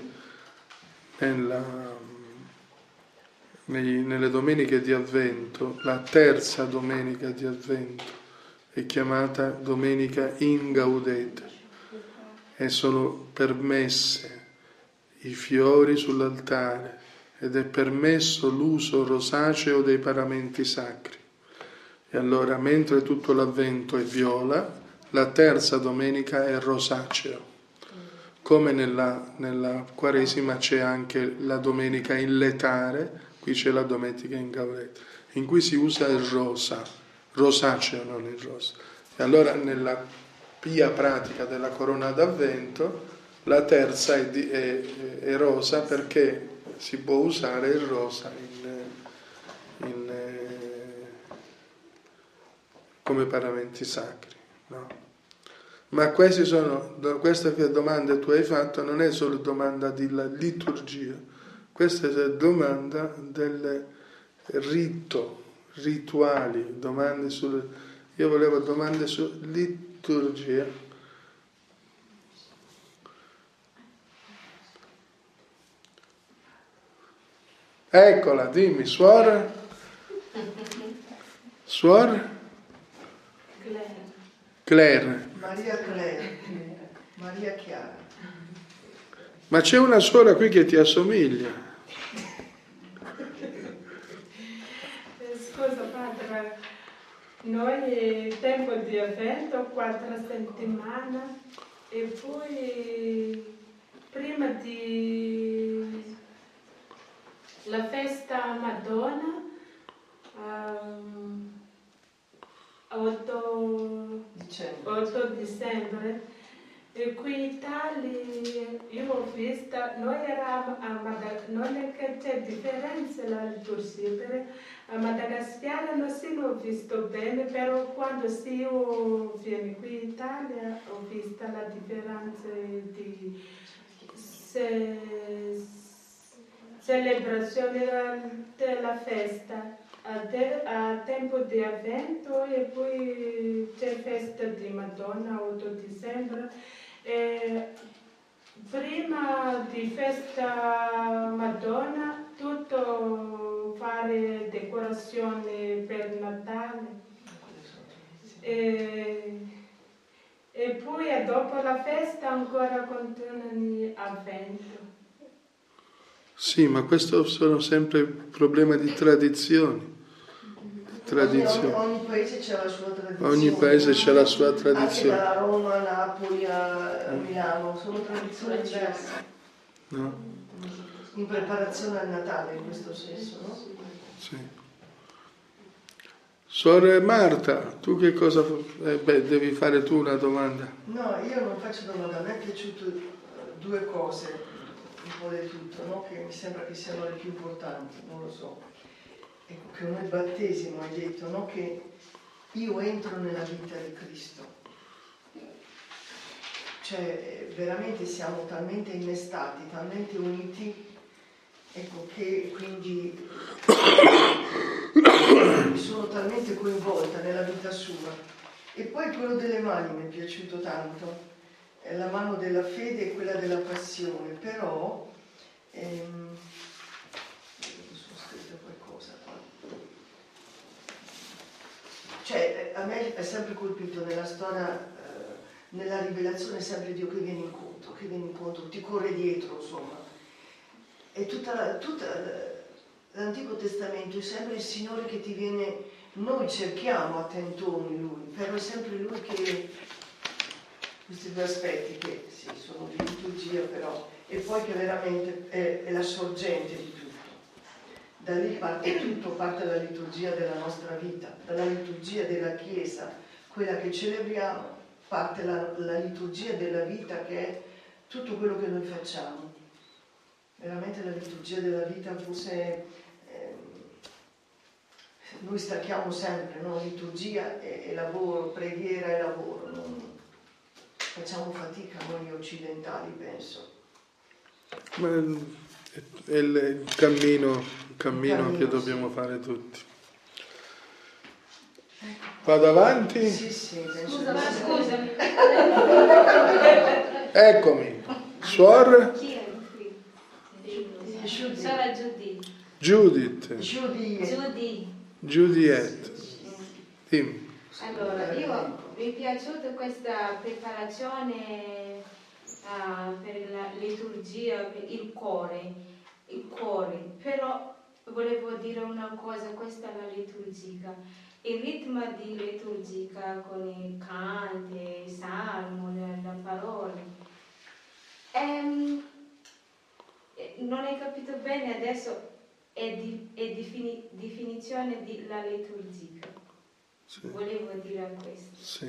nelle domeniche di Avvento, la terza domenica di Avvento è chiamata Domenica in Gaudete, e sono permesse i fiori sull'altare ed è permesso l'uso rosaceo dei paramenti sacri. E allora, mentre tutto l'Avvento è viola, la terza domenica è rosaceo. Come nella Quaresima c'è anche la domenica in letare, qui c'è la domenica in Gaudete, in cui si usa il rosa, rosaceo, non il rosa. E allora nella pia pratica della corona d'Avvento la terza è rosa, perché si può usare il rosa come paramenti sacri, no? Ma queste domande tu hai fatto non è solo domanda della liturgia, questa è domanda del rituali, domande Io volevo domande su liturgia. Eccola, dimmi, suora? Suora? Claire. Maria Claire, Maria Chiara. Ma c'è una suora qui che ti assomiglia. Scusa padre, noi tempo di avvento, 4 settimane, e poi prima di la festa Madonna, 8 dicembre, e qui in Italia io ho visto, noi eravamo a Madagascar, non è che c'è differenza la liturgia, a Madagascar non si l'ho visto bene, però quando io vieni qui in Italia ho visto la differenza di celebrazione della festa. A tempo di avvento e poi c'è festa di Madonna 8 dicembre. Prima di festa Madonna tutto fare decorazioni per Natale e poi dopo la festa ancora continuano avvento. Sì, ma questo sono sempre problemi di tradizioni. Ogni paese c'è la sua tradizione. Ogni paese c'è la sua tradizione. Anche da Roma a Napoli a Milano, sono tradizioni diverse. No? In preparazione al Natale, in questo senso, no? Sì. Suora Marta, tu che cosa... devi fare tu una domanda. No, io non faccio domanda, a me è piaciuto 2 cose, un po' di tutto, no? Che mi sembra che siano le più importanti, non lo so. Ecco, che nel battesimo hai detto, no? Che io entro nella vita di Cristo. Cioè, veramente siamo talmente innestati, talmente uniti, ecco, che quindi mi sono talmente coinvolta nella vita sua. E poi quello delle mani mi è piaciuto tanto, la mano della fede e quella della passione, però... Cioè, a me è sempre colpito nella storia, nella rivelazione, sempre Dio che viene incontro, ti corre dietro, insomma. E tutto l'Antico Testamento è sempre il Signore che ti viene, noi cerchiamo a tentoni Lui, però è sempre Lui che, questi 2 aspetti che sì, sono di liturgia però, e poi che veramente è la sorgente di tutto. Da lì parte tutto, parte la liturgia della nostra vita, dalla liturgia della Chiesa, quella che celebriamo, parte la liturgia della vita che è tutto quello che noi facciamo. Veramente la liturgia della vita forse noi stacchiamo sempre, no? Liturgia e lavoro, preghiera e lavoro. Facciamo fatica noi occidentali, penso. Ma è il cammino che dobbiamo fare tutti. Vado avanti? Sì, penso. Scusami. Eccomi. Suor? Chi è qui? Suora Judith. Juliette. Dimmi. Allora, mi è piaciuta questa preparazione per la liturgia, per il cuore, però volevo dire una cosa, questa è la liturgia. Il ritmo di liturgia con i canti, il salmo, le parole. Non hai capito bene adesso, è definizione della liturgia. Sì. Volevo dire questo. Sì.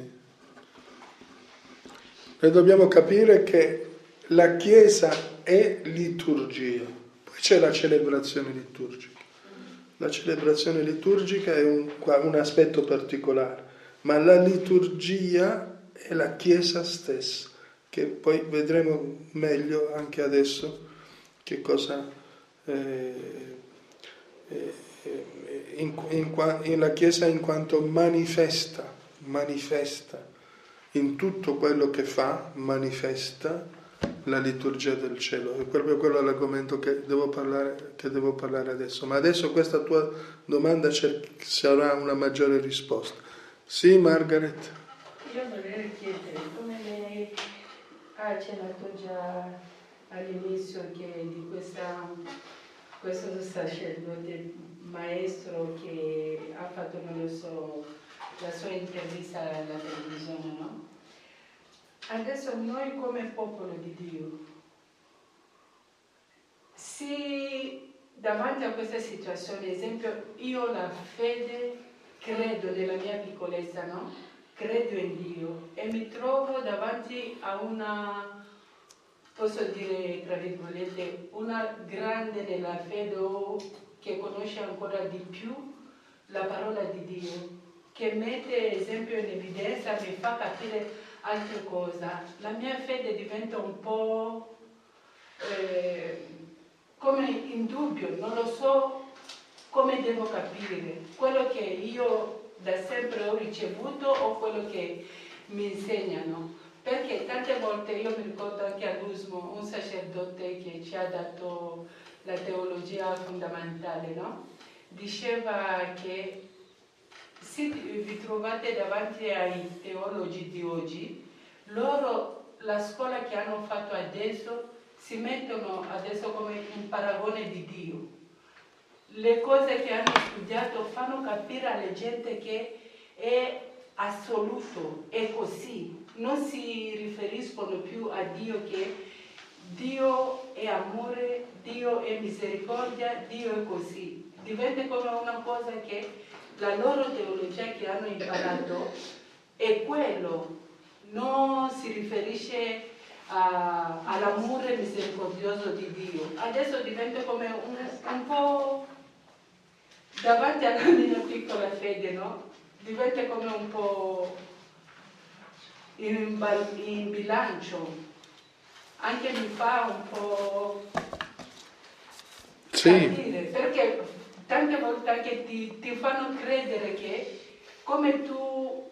Noi dobbiamo capire che la Chiesa è liturgia, poi c'è la celebrazione liturgica. La celebrazione liturgica è un aspetto particolare, ma la liturgia è la Chiesa stessa, che poi vedremo meglio anche adesso che cosa la Chiesa in quanto manifesta manifesta, in tutto quello che fa, manifesta la liturgia del cielo. È proprio quello l'argomento che devo parlare adesso. Ma adesso questa tua domanda sarà una maggiore risposta. Sì, Margaret? Io vorrei chiedere, come lei ha accennato già all'inizio che di questo sacerdote maestro che ha fatto, non lo so, la sua intervista alla televisione, no? Adesso noi come popolo di Dio, se davanti a questa situazione, esempio, io la fede, credo nella mia piccolezza, no? Credo in Dio e mi trovo davanti a una, posso dire tra virgolette, una grande nella fede che conosce ancora di più la parola di Dio, che mette esempio in evidenza, mi fa capire altre cose. La mia fede diventa un po' come in dubbio, non lo so come devo capire quello che io da sempre ho ricevuto o quello che mi insegnano. Perché tante volte io mi ricordo anche a Lusmo, un sacerdote che ci ha dato la teologia fondamentale, no? Diceva che se vi trovate davanti ai teologi di oggi, loro la scuola che hanno fatto adesso si mettono adesso come un paragone di Dio. Le cose che hanno studiato fanno capire alla gente che è assoluto, è così. Non si riferiscono più a Dio che Dio è amore, Dio è misericordia, Dio è così. Diventa come una cosa che la loro teologia che hanno imparato è quello, non si riferisce all'amore misericordioso di Dio. Adesso diventa come un po' davanti alla mia piccola fede, no? Diventa come un po' in bilancio, anche mi fa un po' capire, perché tante volte anche ti fanno credere che come tu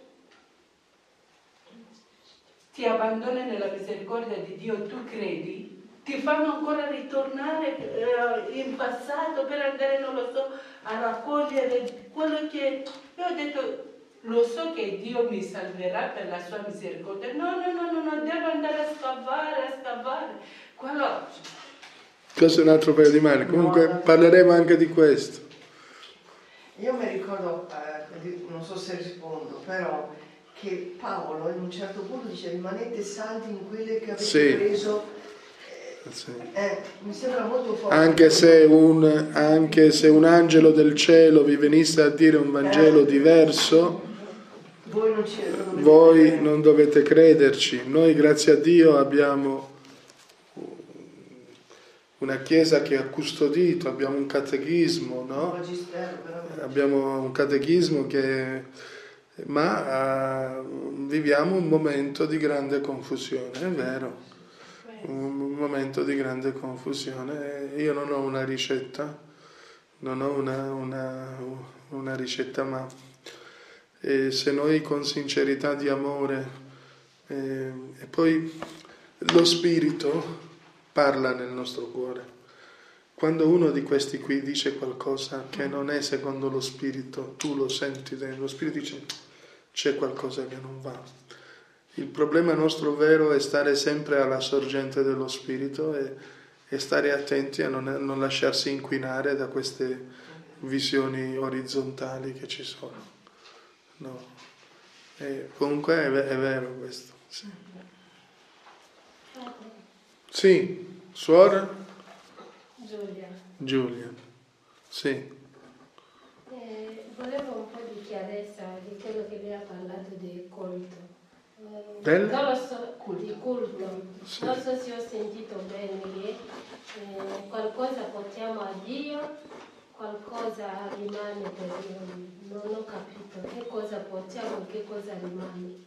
ti abbandoni nella misericordia di Dio, tu credi, ti fanno ancora ritornare in passato per andare, non lo so, a raccogliere quello che io ho detto. Lo so che Dio mi salverà per la sua misericordia. No, devo andare a scavare. Quello... Questo è un altro paio di mani. Comunque parleremo anche di questo. Io mi ricordo, non so se rispondo, però che Paolo in un certo punto dice rimanete saldi in quelle che avete preso. Sì. Mi sembra molto forte. Anche se un angelo del cielo vi venisse a dire un Vangelo diverso, voi non dovete crederci. Noi, grazie a Dio, abbiamo una chiesa che ha custodito, abbiamo un catechismo, no? Abbiamo un catechismo ma viviamo un momento di grande confusione, è vero, un momento di grande confusione. Io non ho una ricetta, una ricetta, ma se noi con sincerità di amore e poi lo Spirito parla nel nostro cuore. Quando uno di questi qui dice qualcosa che non è secondo lo Spirito, tu lo senti dentro, lo Spirito dice c'è qualcosa che non va. Il problema nostro vero è stare sempre alla sorgente dello Spirito e stare attenti a non lasciarsi inquinare da queste visioni orizzontali che ci sono. No. Comunque è vero questo. Sì. Sì, suora? Giulia. Sì. Volevo un po' di chiarezza di quello che lei ha parlato di culto. Del? Non lo so, di culto. Sì. Non so se ho sentito bene che qualcosa portiamo a Dio, qualcosa rimane per Dio. Non ho capito che cosa portiamo e che cosa rimane.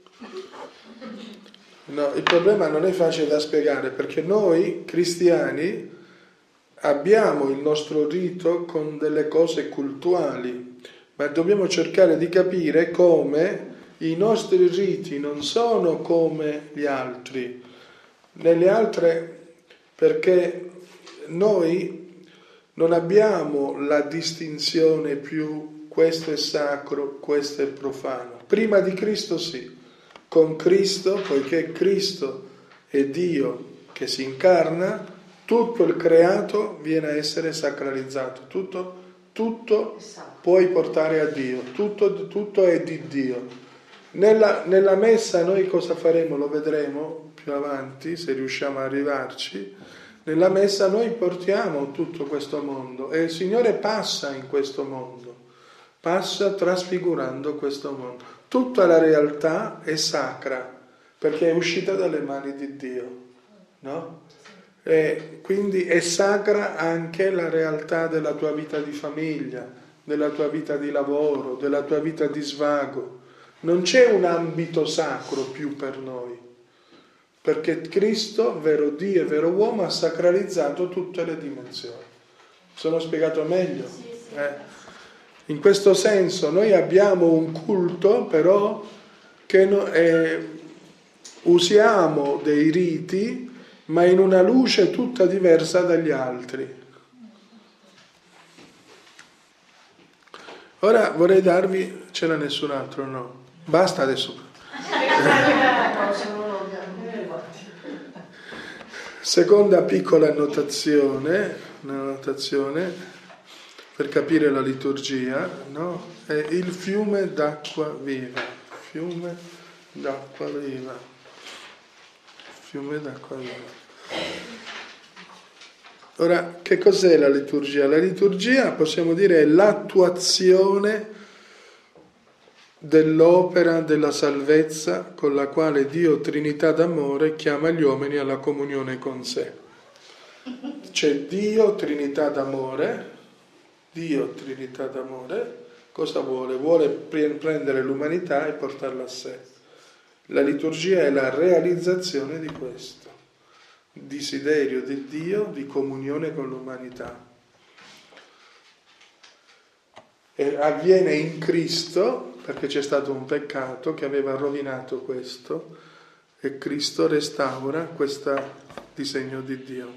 No, il problema non è facile da spiegare, perché noi cristiani abbiamo il nostro rito con delle cose cultuali, ma dobbiamo cercare di capire come i nostri riti non sono come gli altri, nelle altre, perché noi non abbiamo la distinzione più questo è sacro, questo è profano. Prima di Cristo sì, con Cristo, poiché Cristo è Dio che si incarna, tutto il creato viene a essere sacralizzato, tutto puoi portare a Dio, tutto è di Dio. Nella messa noi cosa faremo? Lo vedremo più avanti, se riusciamo ad arrivarci. Nella messa noi portiamo tutto questo mondo e il Signore passa in questo mondo, passa trasfigurando questo mondo. Tutta la realtà è sacra perché è uscita dalle mani di Dio, no? E quindi è sacra anche la realtà della tua vita di famiglia, della tua vita di lavoro, della tua vita di svago. Non c'è un ambito sacro più per noi, perché Cristo, vero Dio e vero uomo, ha sacralizzato tutte le dimensioni. Sono spiegato meglio? In questo senso noi abbiamo un culto però che usiamo dei riti ma in una luce tutta diversa dagli altri. Ora vorrei darvi, c'era nessun altro, no? Basta adesso. Seconda piccola annotazione, una notazione per capire la liturgia, no? È il fiume d'acqua viva, fiume d'acqua viva, fiume d'acqua viva. Ora, che cos'è la liturgia? La liturgia, possiamo dire, è l'attuazione dell'opera della salvezza con la quale Dio, Trinità d'amore, chiama gli uomini alla comunione con sé. C'è Dio, Trinità d'amore. Dio, Trinità d'amore, cosa vuole? Vuole prendere l'umanità e portarla a sé. La liturgia è la realizzazione di questo desiderio di Dio di comunione con l'umanità. E avviene in Cristo, perché c'è stato un peccato che aveva rovinato questo, e Cristo restaura questo disegno di Dio.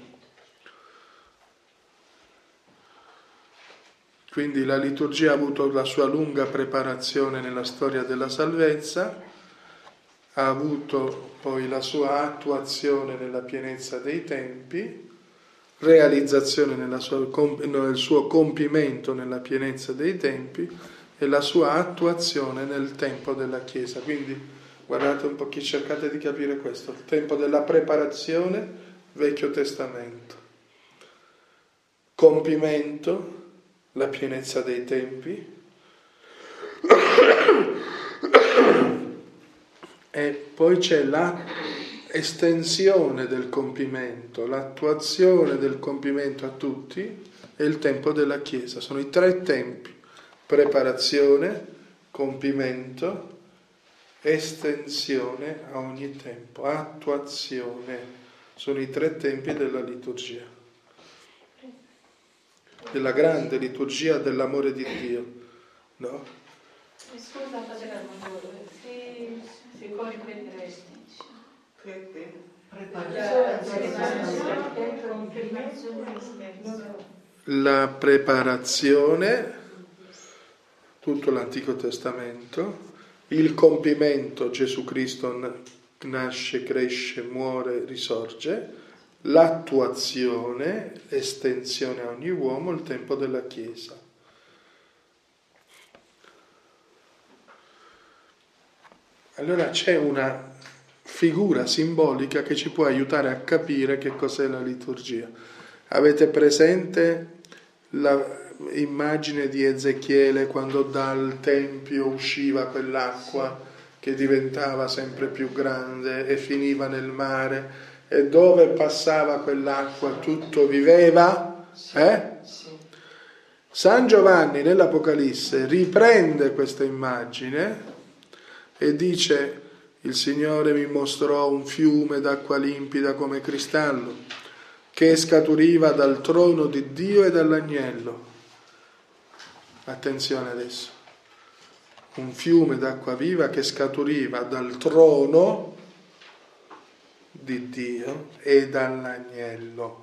Quindi la liturgia ha avuto la sua lunga preparazione nella storia della salvezza, ha avuto poi la sua attuazione nella pienezza dei tempi, realizzazione nel suo compimento nella pienezza dei tempi e la sua attuazione nel tempo della Chiesa. Quindi guardate un po', cercate di capire questo, il tempo della preparazione, Vecchio Testamento, compimento, la pienezza dei tempi, e poi c'è l'estensione del compimento, l'attuazione del compimento a tutti e il tempo della Chiesa. Sono i tre tempi: preparazione, compimento, estensione a ogni tempo, attuazione. Sono i tre tempi della liturgia, della grande liturgia dell'amore di Dio, no? Scusa, si può ripetere? La preparazione, tutto l'Antico Testamento, il compimento, Gesù Cristo nasce, cresce, muore, risorge, l'attuazione, estensione a ogni uomo, il tempo della Chiesa. Allora c'è una figura simbolica che ci può aiutare a capire che cos'è la liturgia. Avete presente l'immagine di Ezechiele quando dal Tempio usciva quell'acqua che diventava sempre più grande e finiva nel mare, e dove passava quell'acqua tutto viveva? San Giovanni nell'Apocalisse riprende questa immagine e dice: il Signore mi mostrò un fiume d'acqua limpida come cristallo, che scaturiva dal trono di Dio e dall'agnello. Attenzione adesso. un fiume d'acqua viva che scaturiva dal trono di Dio e dall'agnello.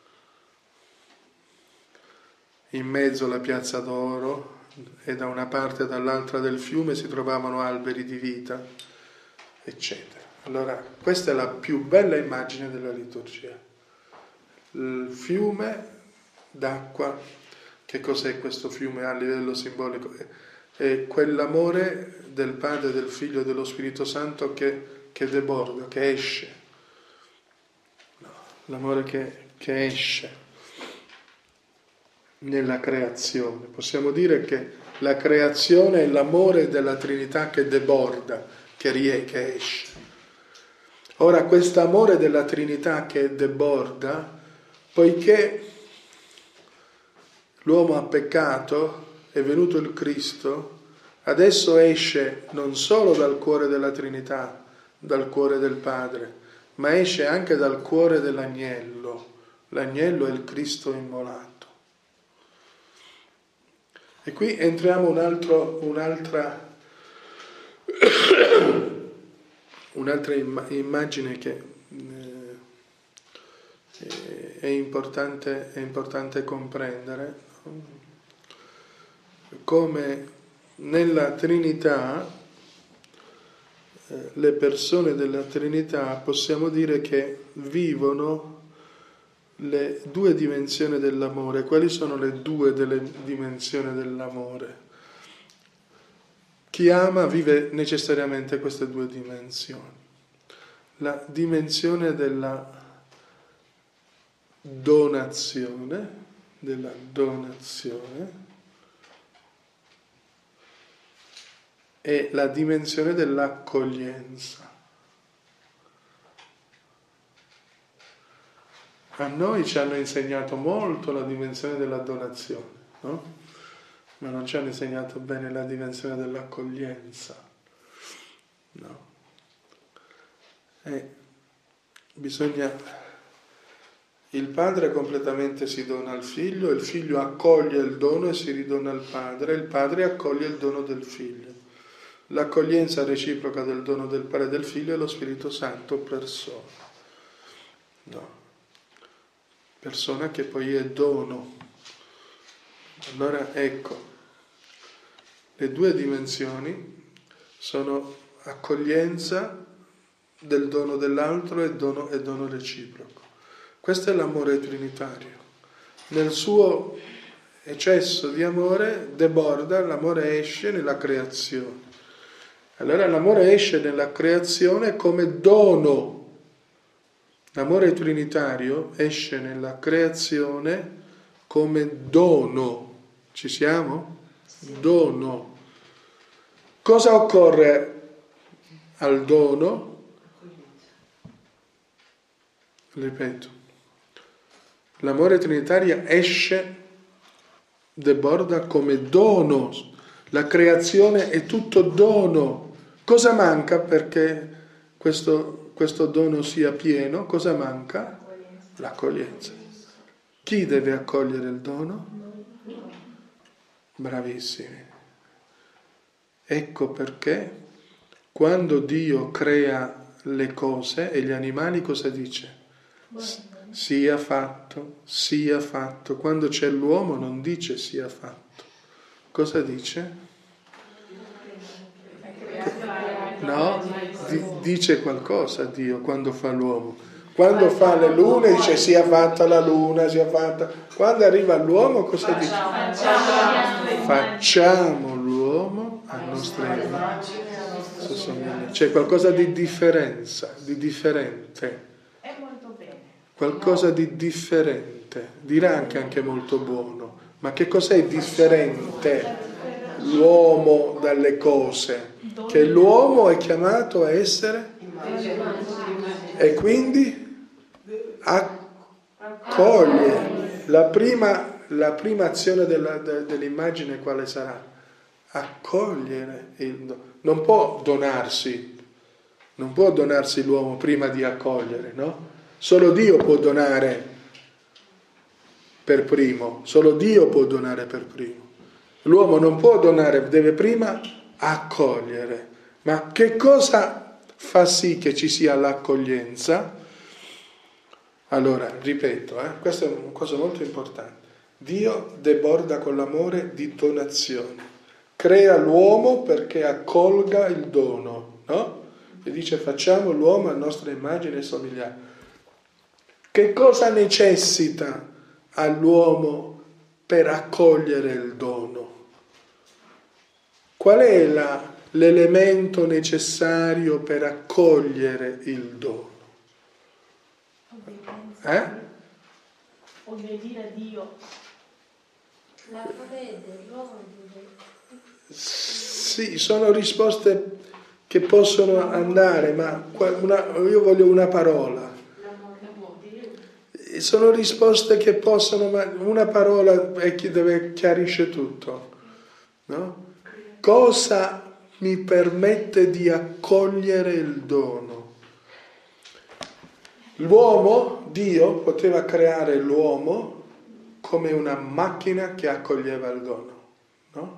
In mezzo alla piazza d'oro e da una parte e dall'altra del fiume si trovavano alberi di vita, eccetera. Allora, questa è la più bella immagine della liturgia. Il fiume d'acqua. Che cos'è questo fiume a livello simbolico? È quell'amore del Padre, del Figlio e dello Spirito Santo che deborda, che esce. No, l'amore che esce nella creazione. Possiamo dire che la creazione è l'amore della Trinità che deborda, che esce. Ora, questo amore della Trinità che deborda, poiché l'uomo ha peccato, è venuto il Cristo, adesso esce non solo dal cuore della Trinità, dal cuore del Padre, ma esce anche dal cuore dell'agnello. L'agnello è il Cristo immolato. E qui entriamo un'altra immagine che è importante comprendere, come nella Trinità, le persone della Trinità possiamo dire che vivono le due dimensioni dell'amore. Quali sono le due delle dimensioni dell'amore? Chi ama vive necessariamente queste due dimensioni. La dimensione della donazione e la dimensione dell'accoglienza. A noi ci hanno insegnato molto la dimensione della donazione, no? Ma non ci hanno insegnato bene la dimensione dell'accoglienza, no? Il padre completamente si dona al figlio, il figlio accoglie il dono e si ridona al padre, il padre accoglie il dono del figlio. L'accoglienza reciproca del dono del Padre e del Figlio è lo Spirito Santo persona. No. Persona che poi è dono. Allora ecco, le due dimensioni sono accoglienza del dono dell'altro e dono reciproco. Questo è l'amore trinitario. Nel suo eccesso di amore deborda, l'amore esce nella creazione. Allora l'amore esce nella creazione come dono. L'amore trinitario esce nella creazione come dono. Ci siamo? Dono. Cosa occorre al dono? Ripeto, l'amore trinitario esce, deborda come dono. La creazione è tutto dono. Cosa manca perché questo dono sia pieno? Cosa manca? L'accoglienza. Chi deve accogliere il dono? Bravissimi. Ecco perché quando Dio crea le cose e gli animali cosa dice? Sia fatto, sia fatto. Quando c'è l'uomo non dice sia fatto. Cosa dice? No? Dice qualcosa Dio quando fa l'uomo. Quando fa le lune dice sia fatta la luna, sia fatta. Quando arriva l'uomo cosa dice? Facciamo l'uomo a nostra immagine. C'è qualcosa di differenza, di differente. È molto bene. Qualcosa di differente. Dirà anche molto buono. Ma che cos'è differente l'uomo dalle cose? Che l'uomo è chiamato a essere e quindi accoglie. La prima azione dell'immagine quale sarà? Accogliere il dono. Non può donarsi l'uomo prima di accogliere, no? Solo Dio può donare per primo, solo Dio può donare per primo. L'uomo non può donare, deve prima accogliere. Ma che cosa fa sì che ci sia l'accoglienza? Allora, ripeto, questa è una cosa molto importante. Dio deborda con l'amore di donazione. Crea l'uomo perché accolga il dono, no? E dice facciamo l'uomo a nostra immagine e somiglianza. Che cosa necessita all'uomo per accogliere il dono? Qual è l'elemento necessario per accogliere il dono? Obbedire a Dio. La fede, l'uomo deve... Sì, sono risposte che possono andare, ma io voglio una parola. Sono risposte che possono, ma una parola è chi chiarisce tutto, no? Cosa mi permette di accogliere il dono? L'uomo, Dio, poteva creare l'uomo come una macchina che accoglieva il dono, no?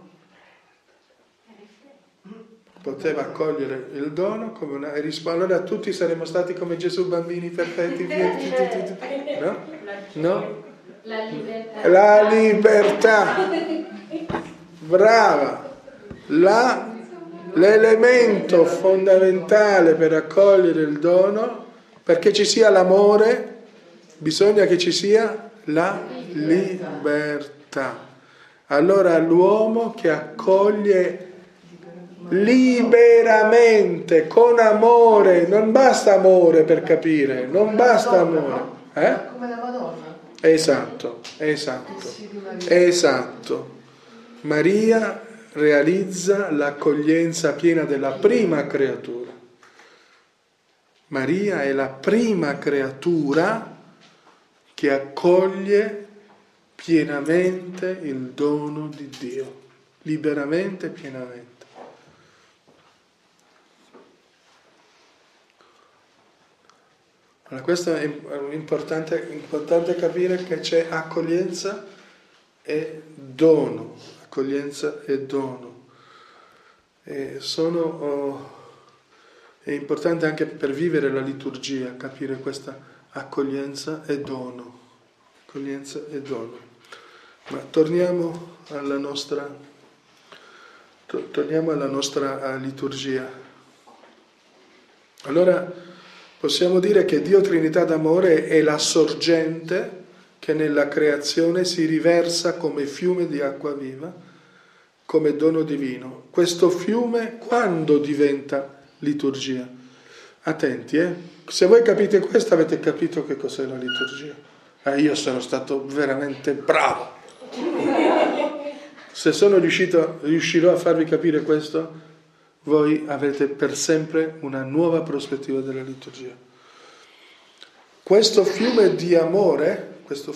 Poteva accogliere il dono come una... Allora tutti saremmo stati come Gesù, bambini perfetti, no? No? La libertà. La libertà. Brava. L'elemento fondamentale per accogliere il dono, perché ci sia l'amore, bisogna che ci sia la libertà. Allora l'uomo che accoglie liberamente, con amore, non basta amore per capire, non basta amore. Come la Madonna. Esatto. Maria realizza l'accoglienza piena della prima creatura. Maria è la prima creatura che accoglie pienamente il dono di Dio, liberamente e pienamente. Allora, questo è importante capire che c'è accoglienza e dono. Accoglienza e dono. È importante anche per vivere la liturgia capire questa accoglienza e dono. Accoglienza e dono. Ma torniamo alla nostra liturgia. Allora, possiamo dire che Dio Trinità d'amore è la sorgente che nella creazione si riversa come fiume di acqua viva, come dono divino. Questo fiume quando diventa liturgia? Attenti, se voi capite questo avete capito che cos'è la liturgia. Io sono stato veramente bravo. Se riuscirò a farvi capire questo, voi avrete per sempre una nuova prospettiva della liturgia. Questo fiume di amore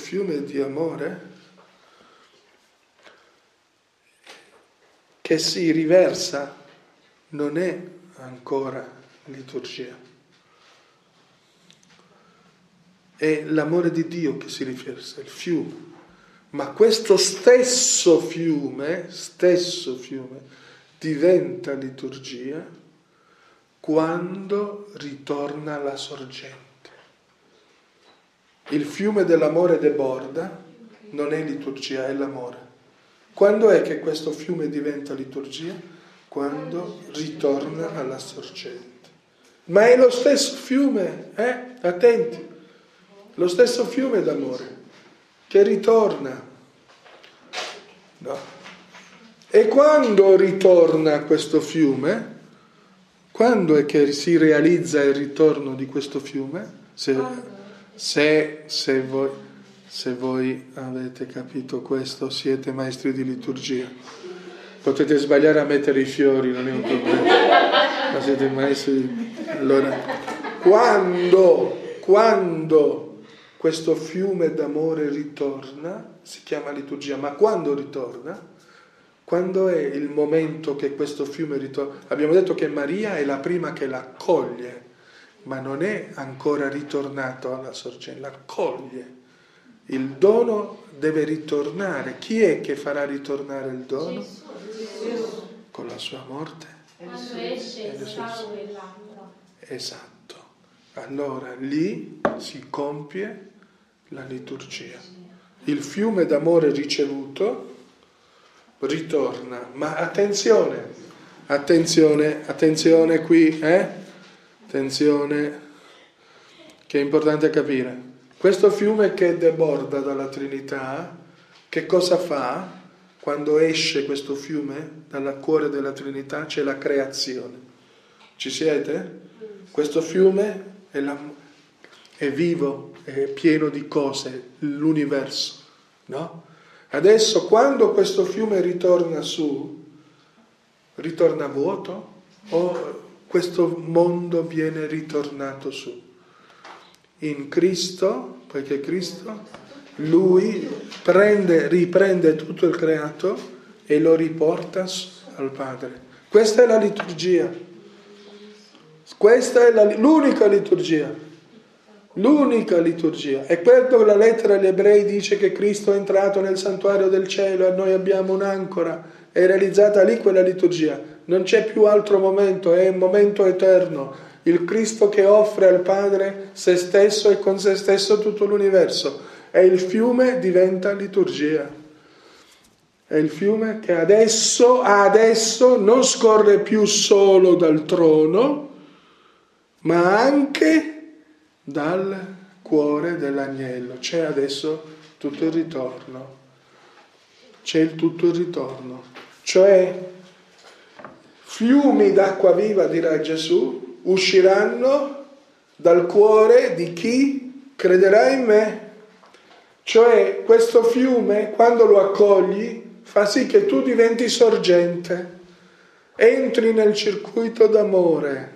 che si riversa non è ancora liturgia. È l'amore di Dio che si riversa, il fiume. Ma questo stesso fiume diventa liturgia quando ritorna la sorgente. Il fiume dell'amore deborda, non è liturgia, è l'amore. Quando è che questo fiume diventa liturgia? Quando ritorna alla sorgente. Ma è lo stesso fiume, attenti, lo stesso fiume d'amore che ritorna. No. E quando ritorna questo fiume? Quando è che si realizza il ritorno di questo fiume? Se voi avete capito questo, siete maestri di liturgia. Potete sbagliare a mettere i fiori, non è un problema. Ma siete maestri. Allora, quando questo fiume d'amore ritorna, si chiama liturgia, ma quando ritorna? Quando è il momento che questo fiume ritorna? Abbiamo detto che Maria è la prima che l'accoglie, ma non è ancora ritornato alla sorgente, l'accoglie. Il dono deve ritornare. Chi è che farà ritornare il dono? con la sua morte. Quando esce il sangue e l'acqua. Esatto. Allora lì si compie la liturgia. Il fiume d'amore ricevuto ritorna, ma attenzione qui, attenzione, che è importante capire. Questo fiume che deborda dalla Trinità, che cosa fa? Quando esce questo fiume dal cuore della Trinità c'è la creazione. Ci siete? Questo fiume è vivo, è pieno di cose, l'universo, no? Adesso quando questo fiume ritorna su, ritorna vuoto o questo mondo viene ritornato su? In Cristo, perché Cristo, Lui riprende tutto il creato e lo riporta al Padre. Questa è la liturgia. Questa è l'unica liturgia. L'unica liturgia. E quello la lettera agli Ebrei dice che Cristo è entrato nel santuario del cielo e noi abbiamo un'ancora. È realizzata lì quella liturgia. Non c'è più altro momento, è un momento eterno. Il Cristo che offre al Padre se stesso e con se stesso tutto l'universo. E il fiume diventa liturgia. È il fiume che adesso non scorre più solo dal trono, ma anche dal cuore dell'agnello. C'è adesso tutto il ritorno. C'è tutto il ritorno. Cioè, fiumi d'acqua viva, dirà Gesù, usciranno dal cuore di chi crederà in me. Cioè, questo fiume, quando lo accogli, fa sì che tu diventi sorgente, entri nel circuito d'amore.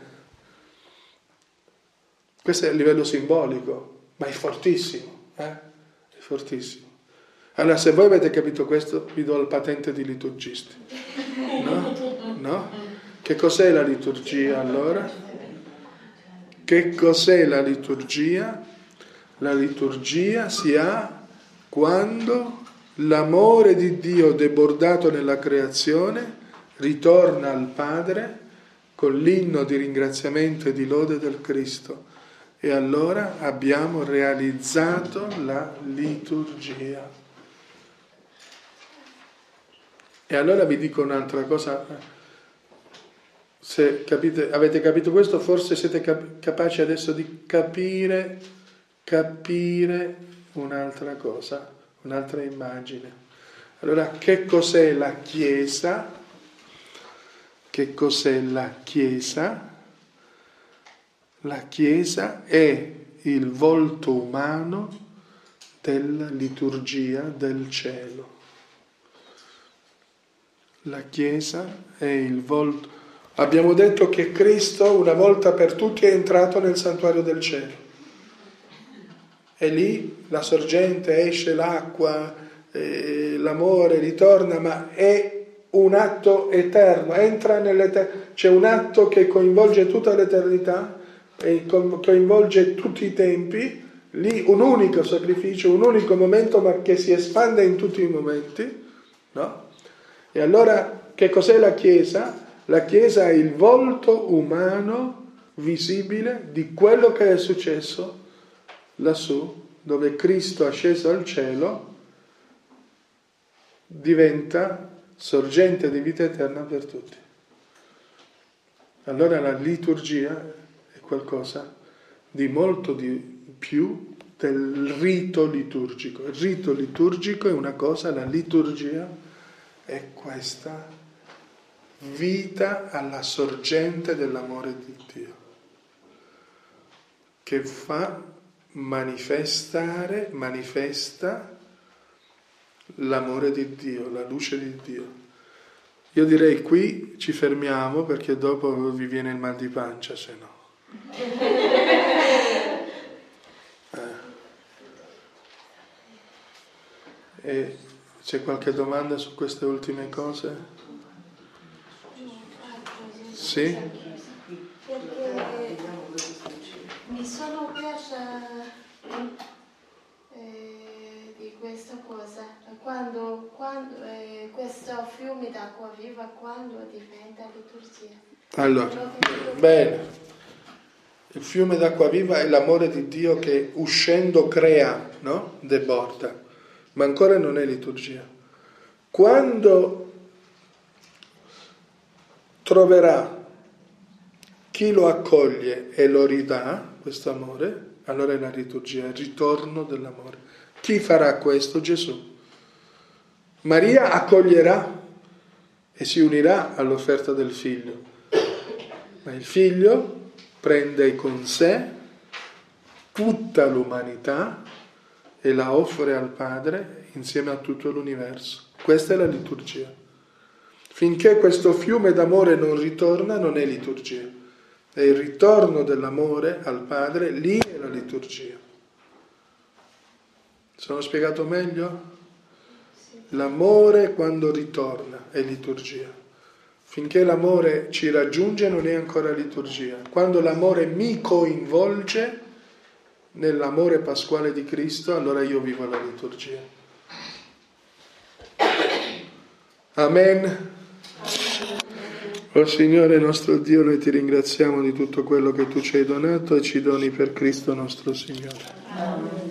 Questo è a livello simbolico, ma è fortissimo, È fortissimo. Allora, se voi avete capito questo, vi do il patente di liturgisti. No? Che cos'è la liturgia allora? Che cos'è la liturgia? La liturgia si ha quando l'amore di Dio debordato nella creazione ritorna al Padre con l'inno di ringraziamento e di lode del Cristo. E allora abbiamo realizzato la liturgia. E allora vi dico un'altra cosa. Se avete capito questo, forse siete capaci adesso di capire un'altra cosa, un'altra immagine. Allora, che cos'è la Chiesa? Che cos'è la Chiesa? La Chiesa è il volto umano della liturgia del cielo. La Chiesa è il volto. Abbiamo detto che Cristo una volta per tutti è entrato nel santuario del cielo. E lì la sorgente, esce l'acqua, l'amore ritorna, ma è un atto eterno, entra nell'eternità. C'è un atto che coinvolge tutta l'eternità e coinvolge tutti i tempi, lì un unico sacrificio, un unico momento, ma che si espande in tutti i momenti, no? E allora che cos'è la Chiesa? La Chiesa è il volto umano visibile di quello che è successo lassù, dove Cristo asceso al cielo diventa sorgente di vita eterna per tutti. Allora la liturgia è qualcosa di molto di più del rito liturgico. Il rito liturgico è una cosa, la liturgia è questa vita alla sorgente dell'amore di Dio, che manifesta l'amore di Dio, la luce di Dio. Io direi qui ci fermiamo perché dopo vi viene il mal di pancia, se no. E c'è qualche domanda su queste ultime cose? Sì? Perché mi sono persa di questa cosa. Quando questo fiume d'acqua viva, quando diventa liturgia? Allora, bene. Il fiume d'acqua viva è l'amore di Dio che uscendo crea, no? Deborda, ma ancora non è liturgia. Quando troverà chi lo accoglie e lo ridà, questo amore, allora è la liturgia, il ritorno dell'amore. Chi farà questo? Gesù. Maria accoglierà e si unirà all'offerta del figlio, ma il figlio prende con sé tutta l'umanità e la offre al Padre insieme a tutto l'universo. Questa è la liturgia. Finché questo fiume d'amore non ritorna, non è liturgia. È il ritorno dell'amore al Padre, lì è la liturgia. Sono spiegato meglio? L'amore quando ritorna è liturgia. Finché l'amore ci raggiunge non è ancora liturgia. Quando l'amore mi coinvolge nell'amore pasquale di Cristo, allora io vivo la liturgia. Amen. O Signore nostro Dio, noi ti ringraziamo di tutto quello che tu ci hai donato e ci doni per Cristo nostro Signore. Amen.